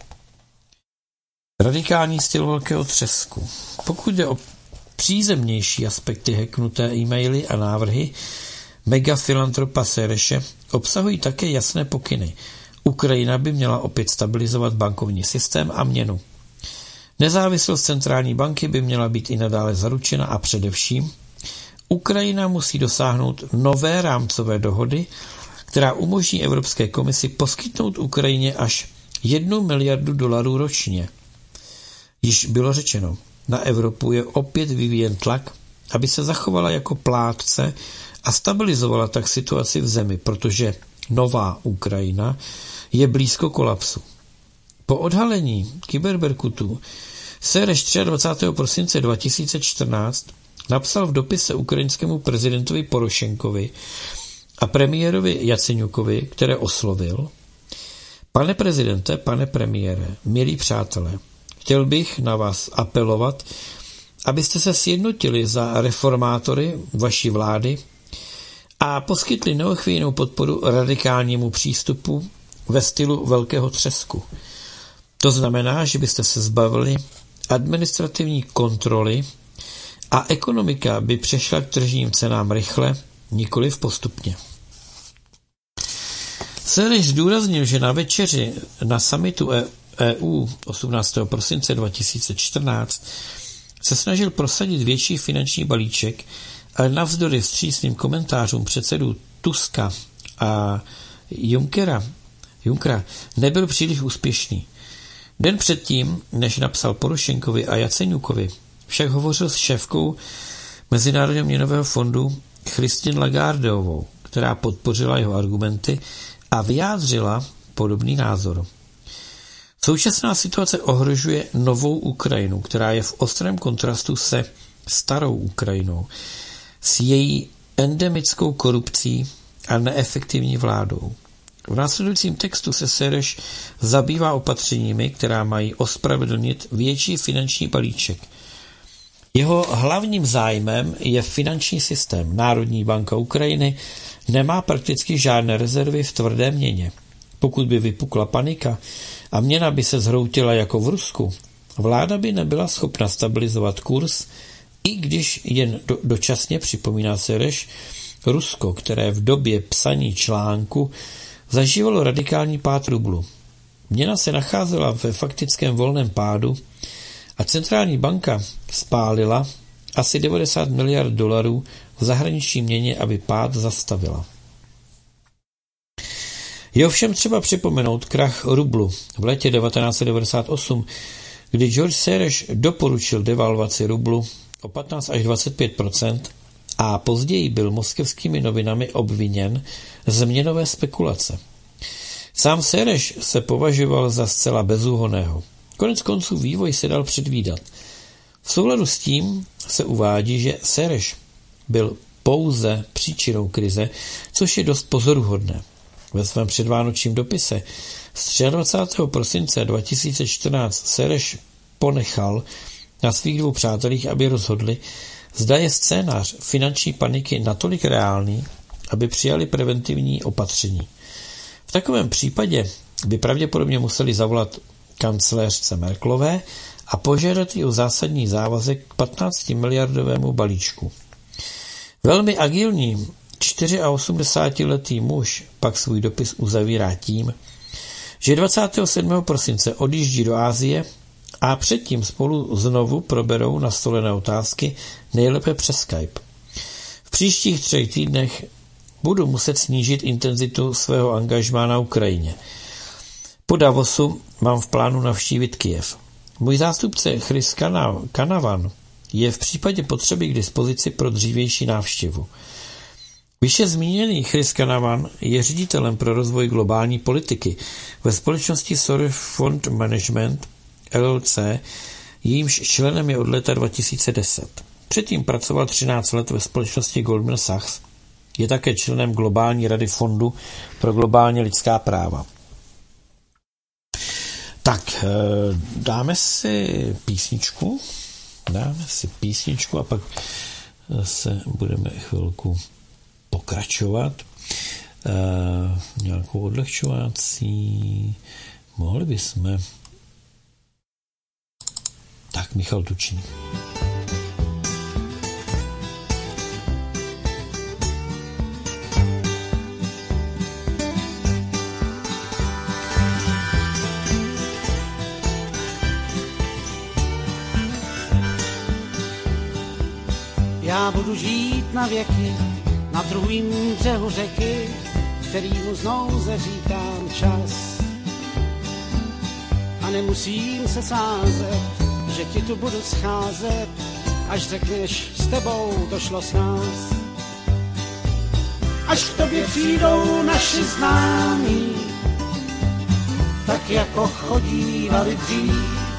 Radikální styl velkého třesku. Pokud jde o přízemnější aspekty hacknuté e-maily a návrhy megafilantropa Soreše, obsahují také jasné pokyny. Ukrajina by měla opět stabilizovat bankovní systém a měnu. Nezávislost centrální banky by měla být i nadále zaručena a především Ukrajina musí dosáhnout nové rámcové dohody, která umožní Evropské komisi poskytnout Ukrajině až $1 miliardu ročně. Již bylo řečeno, na Evropu je opět vyvíjen tlak, aby se zachovala jako plátce a stabilizovala tak situaci v zemi, protože nová Ukrajina je blízko kolapsu. Po odhalení kyberberkutů Soros 23. prosince 2014 napsal v dopise ukrajinskému prezidentovi Porošenkovi a premiérovi Jaceňukovi, které oslovil: Pane prezidente, pane premiére, milí přátelé, chtěl bych na vás apelovat, abyste se sjednotili za reformátory vaší vlády a poskytli neochvějnou podporu radikálnímu přístupu ve stylu velkého třesku. To znamená, že byste se zbavili administrativní kontroly a ekonomika by přešla k tržním cenám rychle, nikoliv postupně. Soros zdůraznil, že na večeři na summitu EU 18. prosince 2014 se snažil prosadit větší finanční balíček, ale navzdory vstřícným komentářům předsedů Tuska a Junckera nebyl příliš úspěšný. Den předtím, než napsal Porošenkovi a Jaceňukovi, však hovořil s šéfkou Mezinárodního měnového fondu Christine Lagardeovou, která podpořila jeho argumenty a vyjádřila podobný názor. Současná situace ohrožuje novou Ukrajinu, která je v ostrém kontrastu se starou Ukrajinou, s její endemickou korupcí a neefektivní vládou. V následujícím textu se Soros zabývá opatřeními, která mají ospravedlnit větší finanční balíček. Jeho hlavním zájmem je finanční systém. Národní banka Ukrajiny nemá prakticky žádné rezervy v tvrdé měně. Pokud by vypukla panika a měna by se zhroutila jako v Rusku, vláda by nebyla schopna stabilizovat kurz, i když jen dočasně, připomíná Soros, Rusko, které v době psaní článku zažívalo radikální pád rublu. Měna se nacházela ve faktickém volném pádu a centrální banka spálila asi 90 miliard dolarů v zahraniční měně, aby pád zastavila. Je ovšem třeba připomenout krach rublu v letě 1998, kdy George Soros doporučil devalvaci rublu o 15 až 25% a později byl moskevskými novinami obviněn z měnové spekulace. Sám Soros se považoval za zcela bezúhonného. Konec konců vývoj se dal předvídat. V souladu s tím se uvádí, že Soros byl pouze příčinou krize, což je dost pozoruhodné. Ve svém předvánočním dopise z 23. prosince 2014 Soros ponechal na svých dvou přátelích, aby rozhodli, zda je scénář finanční paniky natolik reálný, aby přijali preventivní opatření. V takovém případě by pravděpodobně museli zavolat kancléřce Merkelové a požádat ji o zásadní závazek k 15 miliardovému balíčku. Velmi agilní 84letý muž pak svůj dopis uzavírá tím, že 27. prosince odjíždí do Asie a předtím spolu znovu proberou nastolené otázky nejlépe přes Skype. V příštích 3 týdnech budu muset snížit intenzitu svého angažmá na Ukrajině. Po Davosu mám v plánu navštívit Kyjev. Můj zástupce Chris Kanavan je v případě potřeby k dispozici pro dřívější návštěvu. Výše zmíněný Chris Kanavan je ředitelem pro rozvoj globální politiky ve společnosti Soros Fund Management LLC, jejímž členem je od léta 2010. Předtím pracoval 13 let ve společnosti Goldman Sachs. Je také členem globální rady Fondu pro globální lidská práva. Tak, dáme si písničku a pak se budeme chvilku pokračovat. Nějakou odlehčovací mohli bychom. Tak, Michal Tučný. Já budu žít na věky na druhým břehu řeky, kterýmu znouze říkám čas. A nemusím se sázet, že ti tu budu scházet, až řekneš, s tebou to šlo s nás. Až k tobě přijdou naši známí, tak jako chodívali dřív,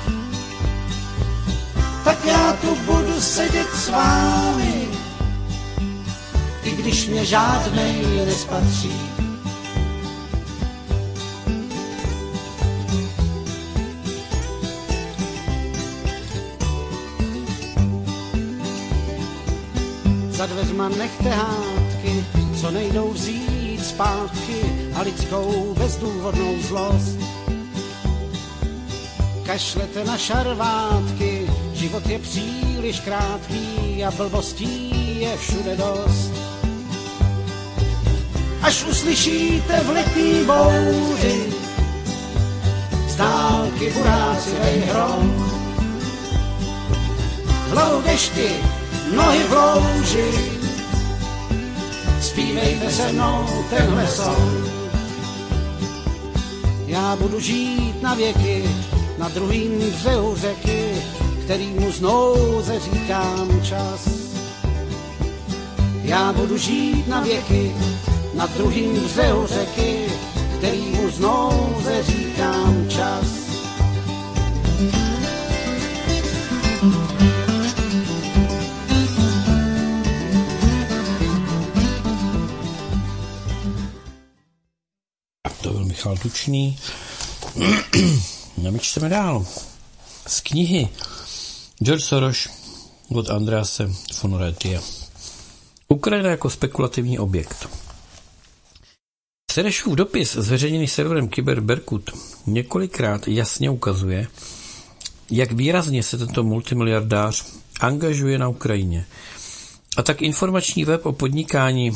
tak já tu budu sedět s vámi, i když mě žádnej nespatří. Za dveřma nechte hádky, co nejdou vzít zpátky, a lidskou bezdůvodnou zlost. Kašlete na šarvátky, život je příliš krátký a blbostí je všude dost. Až uslyšíte v letní bouři z dálky burácivej hrom, hlavu dešti, nohy v louži, zpívejte se mnou tenhle song. Já budu žít na věky na druhým břehu řeky, kterýmu znouze říkám čas. Já budu žít na věky na druhým břehu řeky, kterýmu znouze říkám čas. To byl Michal Tučný. A my čteme dál. Z knihy George Soros od Andrease Fonoretia. Ukrajina jako spekulativní objekt. Sorosův dopis zveřejněný serverem Kyberberkut několikrát jasně ukazuje, jak výrazně se tento multimiliardář angažuje na Ukrajině. A tak informační web o podnikání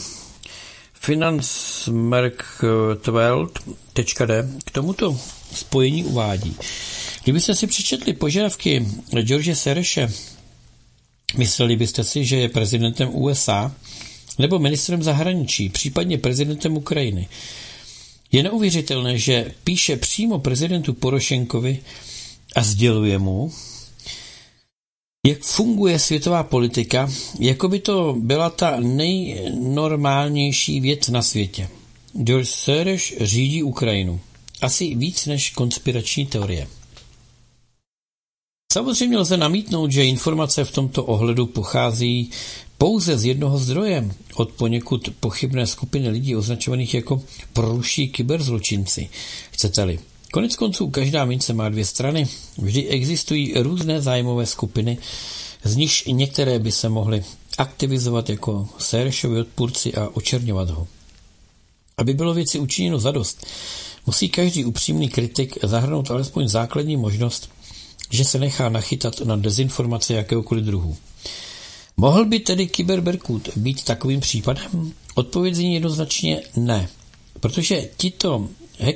financemarktworld.de k tomuto spojení uvádí. Kdybyste si přečetli požadavky George Sorose Mysleli byste si, že je prezidentem USA nebo ministrem zahraničí, případně prezidentem Ukrajiny. Je neuvěřitelné, že píše přímo prezidentu Porošenkovi a sděluje mu, jak funguje světová politika, jako by to byla ta nejnormálnější věc na světě. George Soros řídí Ukrajinu. Asi víc než konspirační teorie. Samozřejmě lze namítnout, že informace v tomto ohledu pochází pouze z jednoho zdroje, od poněkud pochybné skupiny lidí označovaných jako proruští kyberzločinci. Chcete-li. Konec konců každá mince má dvě strany. Vždy existují různé zájmové skupiny, z nichž některé by se mohly aktivizovat jako Sorosovi odpůrci a očerňovat ho. Aby bylo věci učiněno zadost, musí každý upřímný kritik zahrnout alespoň základní možnost, že se nechá nachytat na dezinformace jakéhokoliv druhu. Mohl by tedy Kyberberkut být takovým případem? Odpověď zní jednoznačně ne, protože tito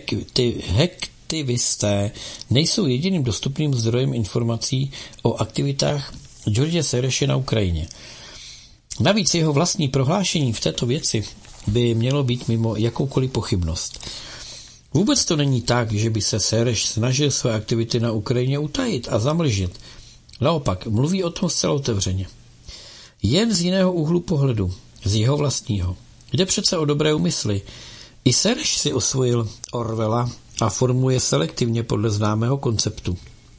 hektivisté nejsou jediným dostupným zdrojem informací o aktivitách George Sorose na Ukrajině. Navíc jeho vlastní prohlášení v této věci by mělo být mimo jakoukoliv pochybnost. Vůbec to není tak, že by se Soros snažil své aktivity na Ukrajině utajit a zamlžit. Naopak, mluví o tom zcela otevřeně. Jen z jiného úhlu pohledu, z jeho vlastního. Jde přece o dobré úmysly. I Soros si osvojil Orwella a formuje selektivně podle známého konceptu.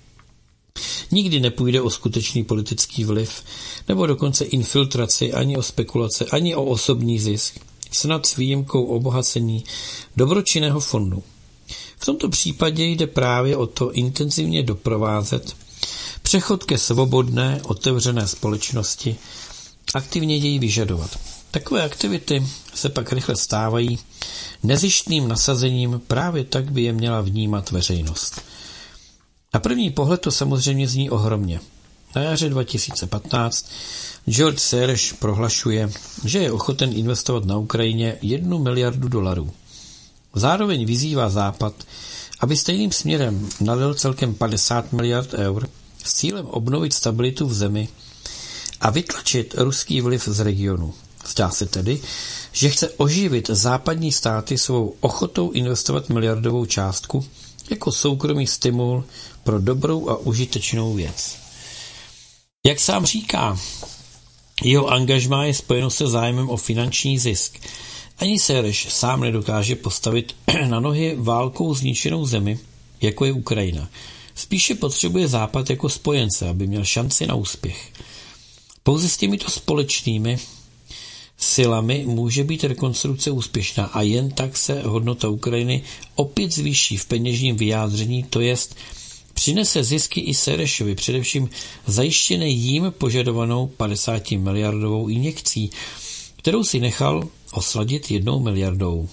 Nikdy nepůjde o skutečný politický vliv, nebo dokonce infiltraci, ani o spekulace, ani o osobní zisk, snad s výjimkou obohacení dobročinného fondu. V tomto případě jde právě o to intenzivně doprovázet přechod ke svobodné, otevřené společnosti, aktivně jej vyžadovat. Takové aktivity se pak rychle stávají nezištným nasazením, právě tak by je měla vnímat veřejnost. Na první pohled to samozřejmě zní ohromně. Na jaře 2015 George Soros prohlašuje, že je ochoten investovat na Ukrajině $1 miliardu. Zároveň vyzývá Západ, aby stejným směrem nalil celkem 50 miliard eur s cílem obnovit stabilitu v zemi a vytlačit ruský vliv z regionu. Zdá se tedy, že chce oživit západní státy svou ochotou investovat miliardovou částku jako soukromý stimul pro dobrou a užitečnou věc. Jak sám říká, jeho angažmá je spojeno se zájmem o finanční zisk. Ani Soros sám nedokáže postavit na nohy válkou zničenou zemi, jako je Ukrajina. Spíše potřebuje Západ jako spojence, aby měl šanci na úspěch. Pouze s těmito společnými silami může být rekonstrukce úspěšná a jen tak se hodnota Ukrajiny opět zvýší v peněžním vyjádření, to jest přinese zisky i Sorosovi, především zajištěné jím požadovanou 50 miliardovou injekcí, kterou si nechal osladit 1 miliardou.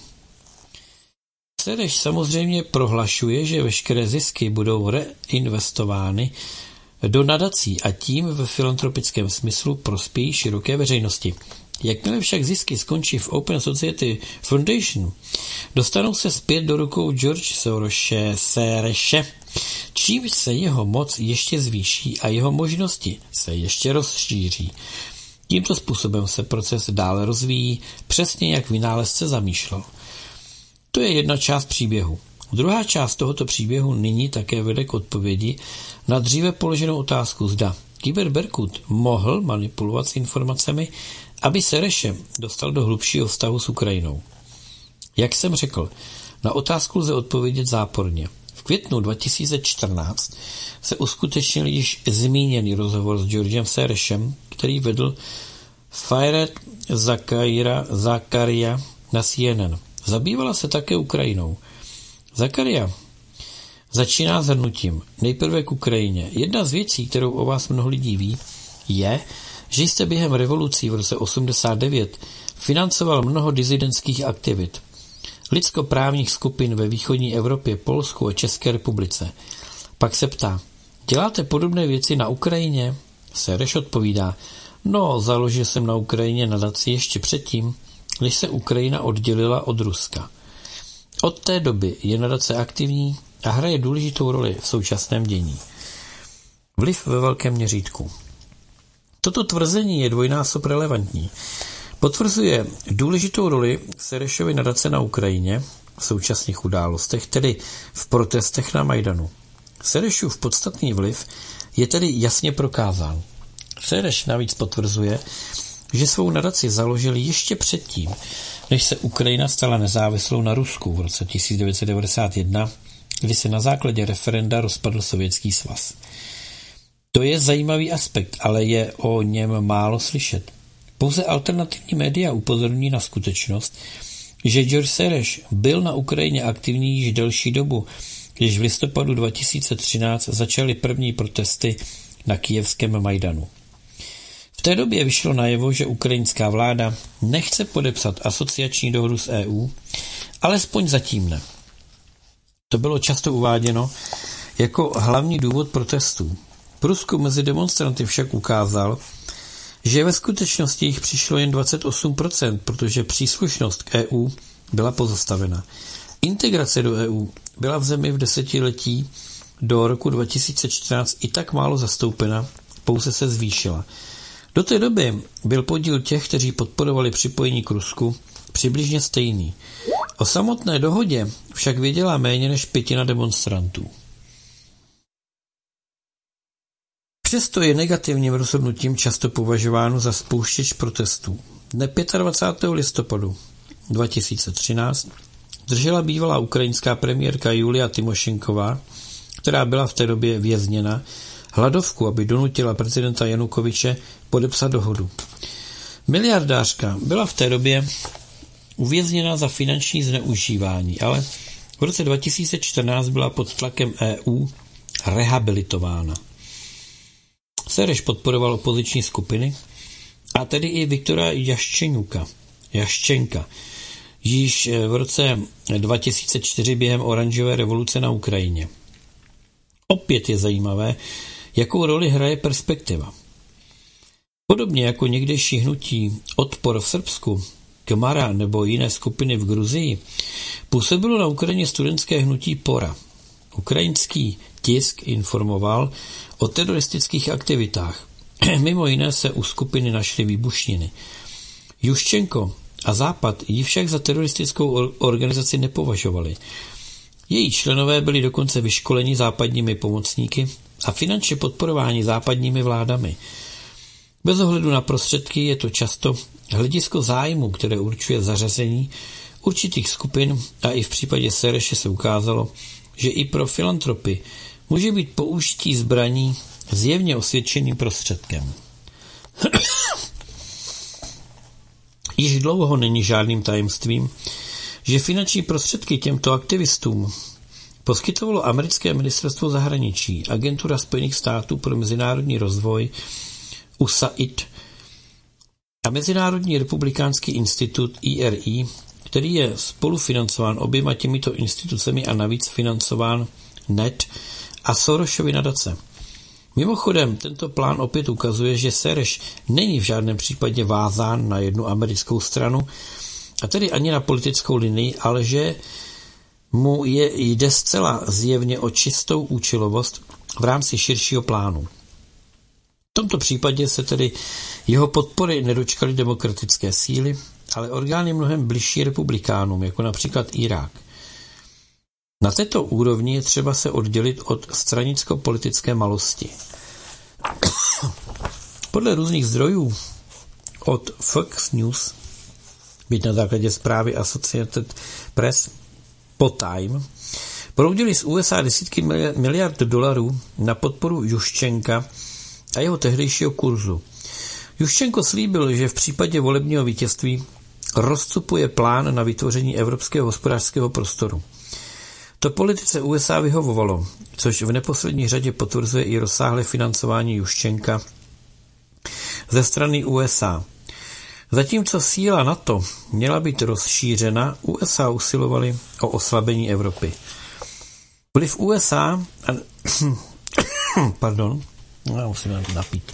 Soros samozřejmě prohlašuje, že veškeré zisky budou reinvestovány do nadací a tím ve filantropickém smyslu prospějí široké veřejnosti. Jakmile však zisky skončí v Open Society Foundation, dostanou se zpět do rukou George Sorose, čímž se jeho moc ještě zvýší a jeho možnosti se ještě rozšíří. Tímto způsobem se proces dále rozvíjí, přesně jak vynálezce zamýšlel. To je jedna část příběhu. Druhá část tohoto příběhu nyní také vede k odpovědi na dříve položenou otázku, zda Kyberberkut mohl manipulovat s informacemi, aby Sorose dostal do hlubšího vztahu s Ukrajinou. Jak jsem řekl, na otázku lze odpovědět záporně. V květnu 2014 se uskutečnil již zmíněný rozhovor s Georgem Sorosem, který vedl Fareed Zakaria na CNN. Zabývala se také Ukrajinou. Zakaria začíná shrnutím. Nejprve k Ukrajině. Jedna z věcí, kterou o vás mnoho lidí ví, je, že jste během revolucí v roce 89 financoval mnoho disidentských aktivit, lidskoprávních skupin ve východní Evropě, Polsku a České republice. Pak se ptá, děláte podobné věci na Ukrajině? Soros odpovídá, no, založil jsem na Ukrajině nadaci ještě předtím, než se Ukrajina oddělila od Ruska. Od té doby je nadace aktivní a hraje důležitou roli v současném dění. Vliv ve velkém měřítku. Toto tvrzení je dvojnásob relevantní. Potvrzuje důležitou roli Serešovy nadace na Ukrajině v současných událostech, tedy v protestech na Majdanu. Serešův podstatný vliv je tedy jasně prokázán. Sereš navíc potvrzuje, že svou nadaci založil ještě předtím, než se Ukrajina stala nezávislou na Rusku v roce 1991, kdy se na základě referenda rozpadl Sovětský svaz. To je zajímavý aspekt, ale je o něm málo slyšet. Pouze alternativní média upozorní na skutečnost, že George Sereš byl na Ukrajině aktivní již delší dobu, když v listopadu 2013 začaly první protesty na kyjevském Majdanu. V té době vyšlo najevo, že ukrajinská vláda nechce podepsat asociační dohodu s EU, alespoň zatím ne. To bylo často uváděno jako hlavní důvod protestů. Průzkum mezi demonstranty však ukázal, že ve skutečnosti jich přišlo jen 28%, protože příslušnost k EU byla pozastavena. Integrace do EU byla v zemi v desetiletí do roku 2014 i tak málo zastoupena, pouze se zvýšila. Do té doby byl podíl těch, kteří podporovali připojení k Rusku, přibližně stejný. O samotné dohodě však věděla méně než 1/5 demonstrantů. Přesto je negativním rozhodnutím často považováno za spouštěč protestů. Dne 25. listopadu 2013 držela bývalá ukrajinská premiérka Julia Tymošenková, která byla v té době vězněna, hladovku, aby donutila prezidenta Janukovyče podepsat dohodu. Miliardářka byla v té době uvězněna za finanční zneužívání, ale v roce 2014 byla pod tlakem EU rehabilitována. Sereš podporoval opoziční skupiny, a tedy i Viktora Jaščenka, již v roce 2004 během oranžové revoluce na Ukrajině. Opět je zajímavé, jakou roli hraje perspektiva. Podobně jako někdejší hnutí Odpor v Srbsku, Kmara nebo jiné skupiny v Gruzii, působilo na Ukrajině studentské hnutí Pora. Ukrajinský tisk informoval o teroristických aktivitách. Mimo jiné se u skupiny našly výbušniny. Juščenko a Západ ji však za teroristickou organizaci nepovažovali. Její členové byli dokonce vyškoleni západními pomocníky a finančně podporováni západními vládami. Bez ohledu na prostředky je to často hledisko zájmu, které určuje zařazení určitých skupin, a i v případě Sereše se ukázalo, že i pro filantropy může být použití zbraní zjevně osvědčeným prostředkem. Již dlouho není žádným tajemstvím, že finanční prostředky těmto aktivistům poskytovalo americké ministerstvo zahraničí, Agentura Spojených států pro mezinárodní rozvoj USAID a Mezinárodní republikánský institut IRI, který je spolufinancován oběma těmito institucemi a navíc financován NET a Sorosovy nadace. Mimochodem, tento plán opět ukazuje, že Sereš není v žádném případě vázán na jednu americkou stranu, a tedy ani na politickou linii, ale že mu jde zcela zjevně o čistou účelovost v rámci širšího plánu. V tomto případě se tedy jeho podpory nedočkaly demokratické síly, ale orgány mnohem bližší republikánům, jako například Irák. Na této úrovni je třeba se oddělit od stranicko-politické malosti. Podle různých zdrojů od Fox News, byť na základě zprávy Associated Press po Time, proudili z USA desítky miliard dolarů na podporu Juščenka a jeho tehdejšího kurzu. Juščenko slíbil, že v případě volebního vítězství rozcupuje plán na vytvoření evropského hospodářského prostoru. To politice USA vyhovovalo, což v neposlední řadě potvrzuje i rozsáhlé financování Juščenka ze strany USA. Zatímco síla NATO měla být rozšířena, USA usilovali o oslabení Evropy. Vliv USA pardon, já musím napít.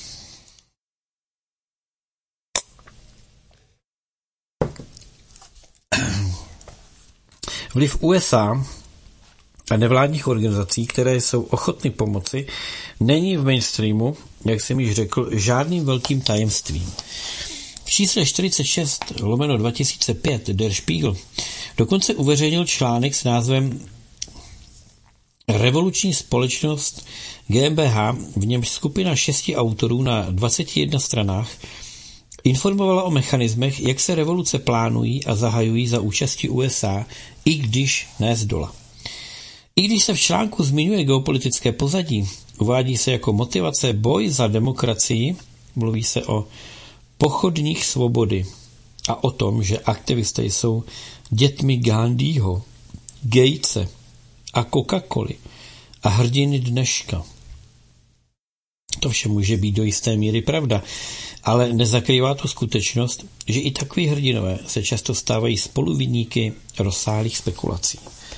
Vliv USA a nevládních organizací, které jsou ochotny pomoci, není v mainstreamu, jak jsem již řekl, žádným velkým tajemstvím. V čísle 46/2005 Der Spiegel dokonce uveřejnil článek s názvem Revoluční společnost GmbH, v němž skupina 6 autorů na 21 stranách informovala o mechanismech, jak se revoluce plánují a zahajují za účasti USA, i když ne z dola. I když se v článku zmiňuje geopolitické pozadí, uvádí se jako motivace boj za demokracii, mluví se o pochodních svobody a o tom, že aktivisté jsou dětmi Gandhiho, Gatese a Coca-Coly a hrdiny dneška. To vše může být do jisté míry pravda, ale nezakrývá to skutečnost, že i takoví hrdinové se často stávají spoluviníky rozsáhlých spekulací.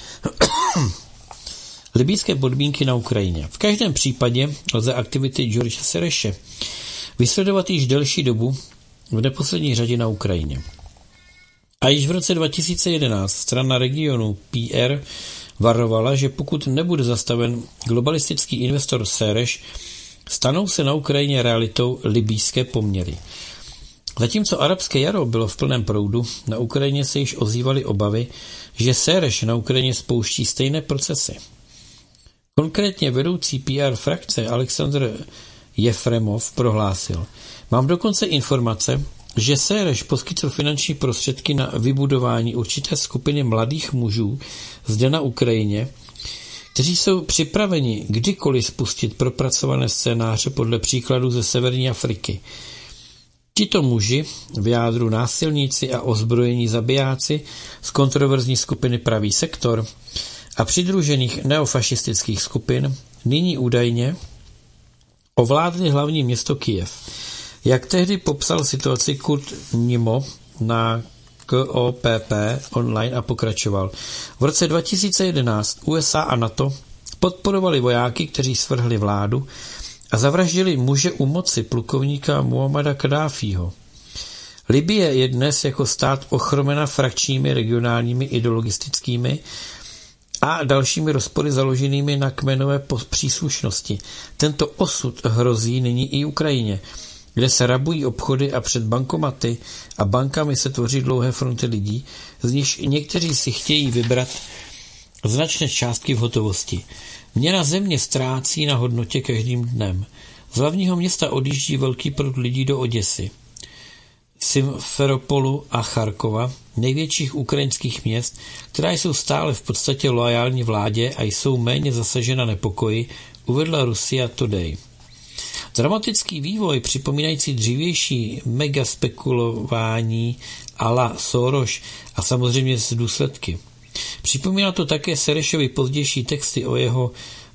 Libijské podmínky na Ukrajině. V každém případě lze aktivity George Sereše vysledovat již delší dobu, v neposlední řadě na Ukrajině. A již v roce 2011 strana regionu PR varovala, že pokud nebude zastaven globalistický investor Sereš, stanou se na Ukrajině realitou libijské poměry. Zatímco arabské jaro bylo v plném proudu, na Ukrajině se již ozývaly obavy, že Sereš na Ukrajině spouští stejné procesy. Konkrétně vedoucí PR frakce Alexandr Jefremov prohlásil: Mám dokonce informace, že Sereš poskytl finanční prostředky na vybudování určité skupiny mladých mužů zde na Ukrajině, kteří jsou připraveni kdykoliv spustit propracované scénáře podle příkladů ze severní Afriky. Tito muži, v jádru násilníci a ozbrojení zabijáci z kontroverzní skupiny Pravý sektor a přidružených neofašistických skupin, nyní údajně ovládli hlavní město Kyjev. Jak tehdy popsal situaci Kurt Nimo na KOPP online a pokračoval: V roce 2011 USA a NATO podporovali vojáky, kteří svrhli vládu a zavraždili muže u moci plukovníka Muammara Kaddáfího. Libye je dnes jako stát ochromena frakčními, regionálními, ideologistickými a dalšími rozpory založenými na kmenové příslušnosti. Tento osud hrozí nyní i Ukrajině, kde se rabují obchody a před bankomaty a bankami se tvoří dlouhé fronty lidí, z nichž někteří si chtějí vybrat značné částky v hotovosti. Měna země ztrácí na hodnotě každým dnem. Z hlavního města odjíždí velký proud lidí do Oděsy, Simferopolu a Charkova, největších ukrajinských měst, která jsou stále v podstatě loajální vládě a jsou méně zasažena nepokoji, uvedla Russia Today. Dramatický vývoj, připomínající dřívější megaspekulování a la Soros a samozřejmě z důsledky. Připomíná to také Serešovi pozdější texty o jeho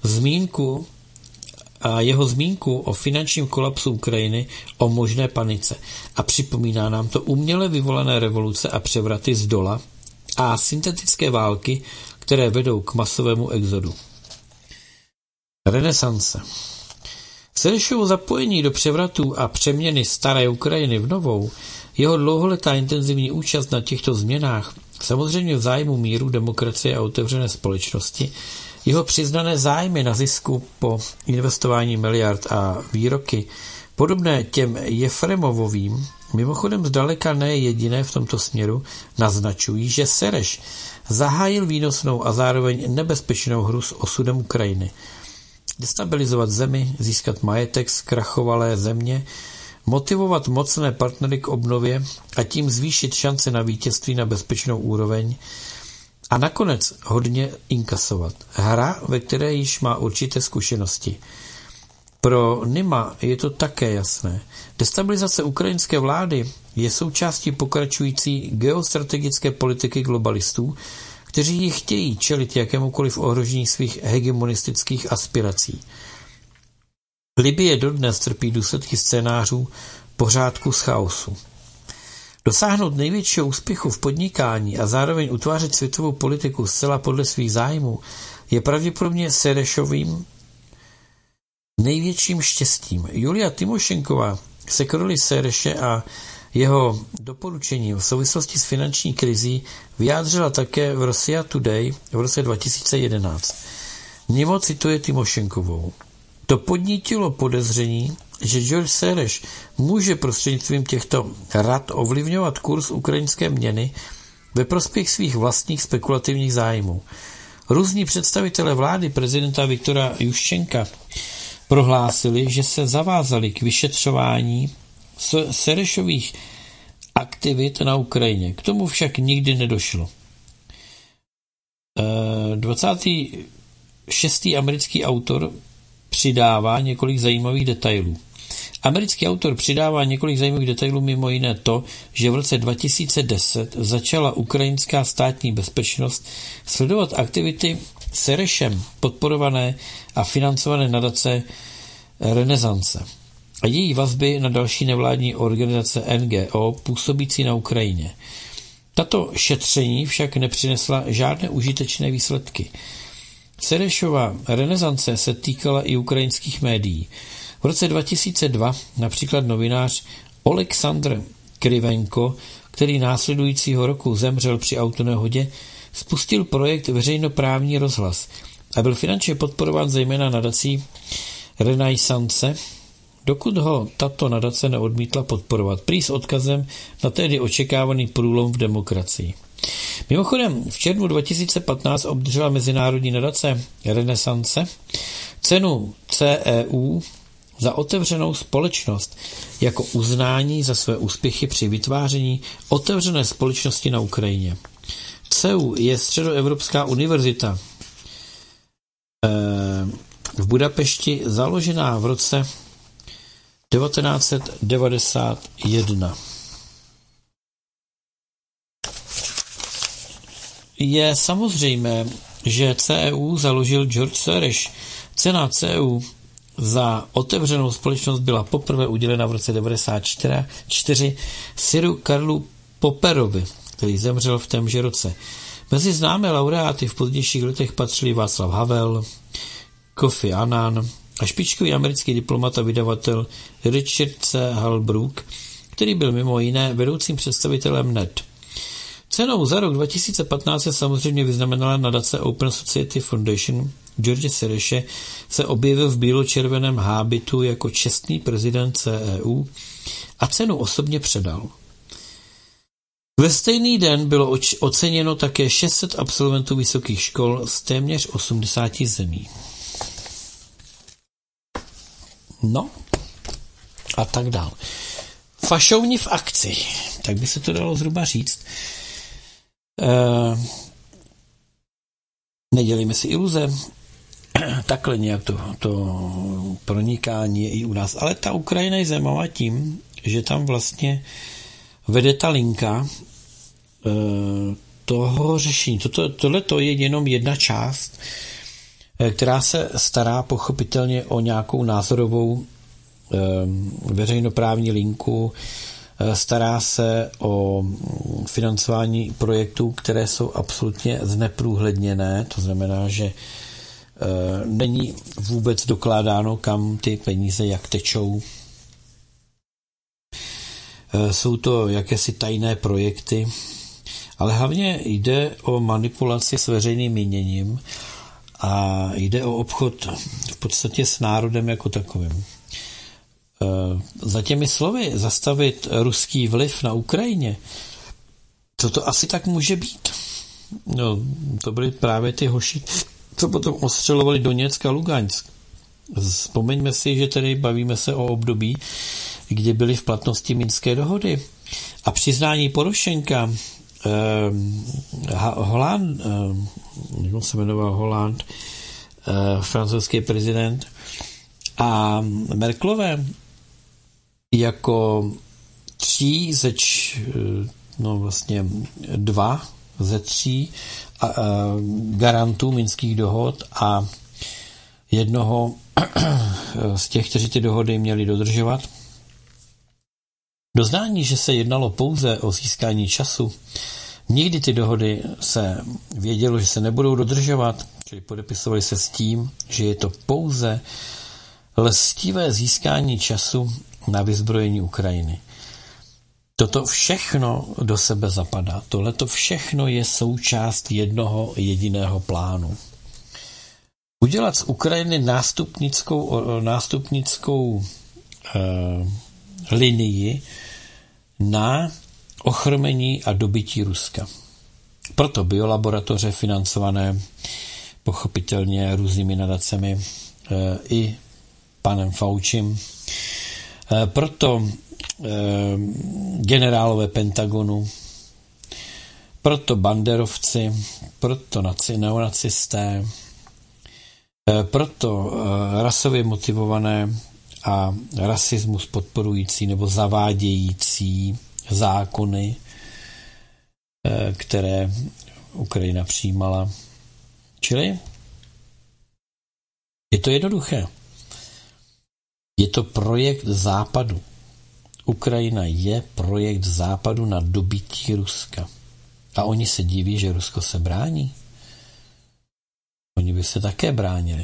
zmínku o finančním kolapsu Ukrajiny, o možné panice. A připomíná nám to uměle vyvolané revoluce a převraty z dola a syntetické války, které vedou k masovému exodu. Renesance. Serešovo zapojení do převratů a přeměny staré Ukrajiny v novou, jeho dlouholetá intenzivní účast na těchto změnách, samozřejmě v zájmu míru, demokracie a otevřené společnosti, jeho přiznané zájmy na zisku po investování miliard a výroky, podobné těm Jefremovovým, mimochodem zdaleka ne jediné v tomto směru, naznačují, že Sereš zahájil výnosnou a zároveň nebezpečnou hru s osudem Ukrajiny. Destabilizovat zemi, získat majetek z krachovalé země, motivovat mocné partnery k obnově a tím zvýšit šance na vítězství na bezpečnou úroveň a nakonec hodně inkasovat. Hra, ve které již má určité zkušenosti. Pro Nima je to také jasné. Destabilizace ukrajinské vlády je součástí pokračující geostrategické politiky globalistů, kteří ji chtějí čelit jakémukoliv ohrožení svých hegemonistických aspirací. Libye dodnes trpí důsledky scénářů pořádku z chaosu. Dosáhnout největšího úspěchu v podnikání a zároveň utvářet světovou politiku zcela podle svých zájmů je pravděpodobně Serešovým největším štěstím. Julia Tymošenková se k roli Sereše a jeho doporučení v souvislosti s finanční krizí vyjádřila také v Russia Today v roce 2011. Nimo cituje Tymošenkovou. To podnítilo podezření že George Soros může prostřednictvím těchto rad ovlivňovat kurz ukrajinské měny ve prospěch svých vlastních spekulativních zájmů. Různí představitelé vlády prezidenta Viktora Juščenka prohlásili, že se zavázali k vyšetřování Sorosových aktivit na Ukrajině. K tomu však nikdy nedošlo. 26. americký autor přidává několik zajímavých detailů. Americký autor přidává několik zajímavých detailů, mimo jiné to, že v roce 2010 začala ukrajinská státní bezpečnost sledovat aktivity Serešem podporované a financované nadace Renesance a její vazby na další nevládní organizace NGO působící na Ukrajině. Tato šetření však nepřinesla žádné užitečné výsledky. Serešova renesance se týkala i ukrajinských médií. V roce 2002 například novinář Oleksandr Krivenko, který následujícího roku zemřel při autonehodě, spustil projekt Veřejnoprávní rozhlas a byl finančně podporován zejména nadací Renaissance, dokud ho tato nadace neodmítla podporovat, prý s odkazem na tehdy očekávaný průlom v demokracii. Mimochodem, v červnu 2015 obdržela mezinárodní nadace Renesance cenu CEU za otevřenou společnost jako uznání za své úspěchy při vytváření otevřené společnosti na Ukrajině. CEU je Středoevropská univerzita v Budapešti založená v roce 1991. Je samozřejmé, že CEU založil George Soros. Cena CEU za otevřenou společnost byla poprvé udělena v roce 1994 Siru Karlu Popperovi, který zemřel v témže roce. Mezi známé laureáty v pozdějších letech patřili Václav Havel, Kofi Annan a špičkový americký diplomat a vydavatel Richard C. Holbrooke, který byl mimo jiné vedoucím představitelem NET. Cenou za rok 2015 se samozřejmě vyznamenala nadace Open Society Foundation. George Sorose se objevil v bílo-červeném hábitu jako čestný prezident CEU a cenu osobně předal. Ve stejný den bylo oceněno také 600 absolventů vysokých škol z téměř 80 zemí. No a tak dál. Fašouni v akci, tak by se to dalo zhruba říct. Nedělíme si iluze, takhle nějak to pronikání je i u nás. Ale ta Ukrajina je zajímavá tím, že tam vlastně vede ta linka toho řešení. Tohle je jenom jedna část, která se stará pochopitelně o nějakou názorovou veřejnoprávní linku, stará se o financování projektů, které jsou absolutně zneprůhledněné, to znamená, že není vůbec dokládáno, kam ty peníze jak tečou. Jsou to jakési tajné projekty, ale hlavně jde o manipulaci s veřejným míněním a jde o obchod v podstatě s národem jako takovým. Za těmi slovy zastavit ruský vliv na Ukrajině, co to asi tak může být? No, to byly právě ty hoši, co potom ostřelovali Doněck a Lugansk. Vzpomeňme si, že tady bavíme se o období, kdy byly v platnosti Minské dohody. A přiznání Porošenka, Hollande, francouzský prezident, a Merkelové jako dva ze tří garantů minských dohod a jednoho z těch, kteří ty dohody měli dodržovat. Doznání, že se jednalo pouze o získání času, nikdy ty dohody se vědělo, že se nebudou dodržovat, čili podepisovali se s tím, že je to pouze lstivé získání času na vyzbrojení Ukrajiny. Toto všechno do sebe zapadá. Tohleto všechno je součást jednoho jediného plánu. Udělat z Ukrajiny nástupnickou linii na ochromení a dobytí Ruska. Proto biolaboratoře financované pochopitelně různými nadacemi i panem Faučim, proto generálové Pentagonu, proto banderovci, proto neonacisté, proto rasově motivované a rasismus podporující nebo zavádějící zákony, které Ukrajina přijímala. Čili je to jednoduché. Je to projekt Západu. Ukrajina je projekt Západu na dobytí Ruska. A oni se diví, že Rusko se brání. Oni by se také bránili.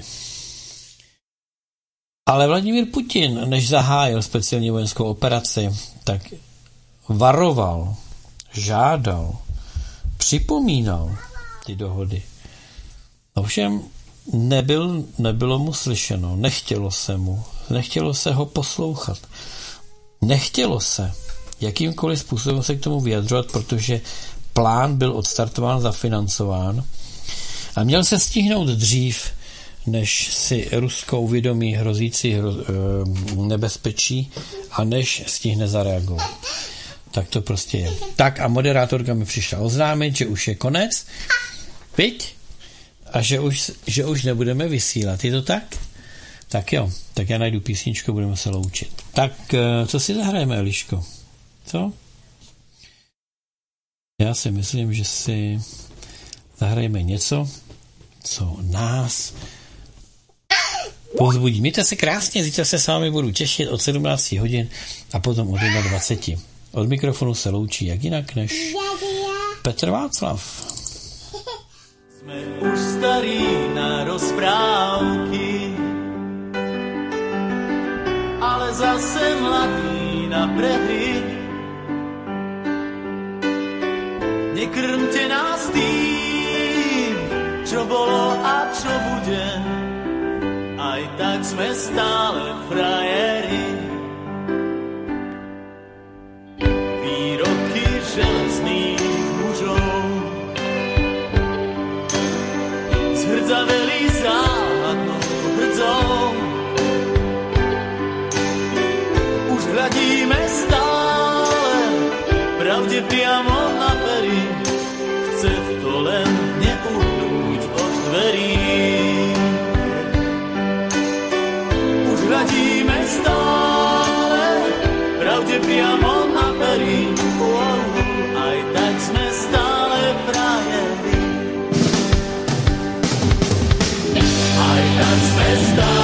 Ale Vladimír Putin, než zahájil speciální vojenskou operaci, tak varoval, žádal, připomínal ty dohody. Ovšem nebylo mu slyšeno, nechtělo se ho poslouchat. Nechtělo se jakýmkoliv způsobem se k tomu vyjadřovat, protože plán byl odstartován, zafinancován a měl se stihnout dřív, než si Rusko uvědomí hrozící nebezpečí a než stihne zareagovat. Tak to prostě je. Tak a moderátorka mi přišla oznámit, že už je konec. Viď? A že už nebudeme vysílat. Je to tak? Tak jo. Tak já najdu písničku, budeme se loučit. Tak co si zahrajeme, Eliško? Co? Já si myslím, že si zahrajeme něco, co nás povzbudí. Mějte se krásně, zítra se s vámi budu těšit od 17 hodin a potom od 21. Od mikrofonu se loučí jak jinak než Petr Václav. Jsme už starí na rozprávky, ale zase mladí na prehry. Nekrmte nás tým, čo bolo a čo bude, aj tak sme stále frajeri. Výroky železných mužov zhrdzaveli záhadnou hrdzou. Už hľadíme stále pravde priamo na pery, chce to len neuhnúť od dverí. Už hľadíme stále pravde priamo na pery, aj tak sme stále frajeri. Aj tak sme stále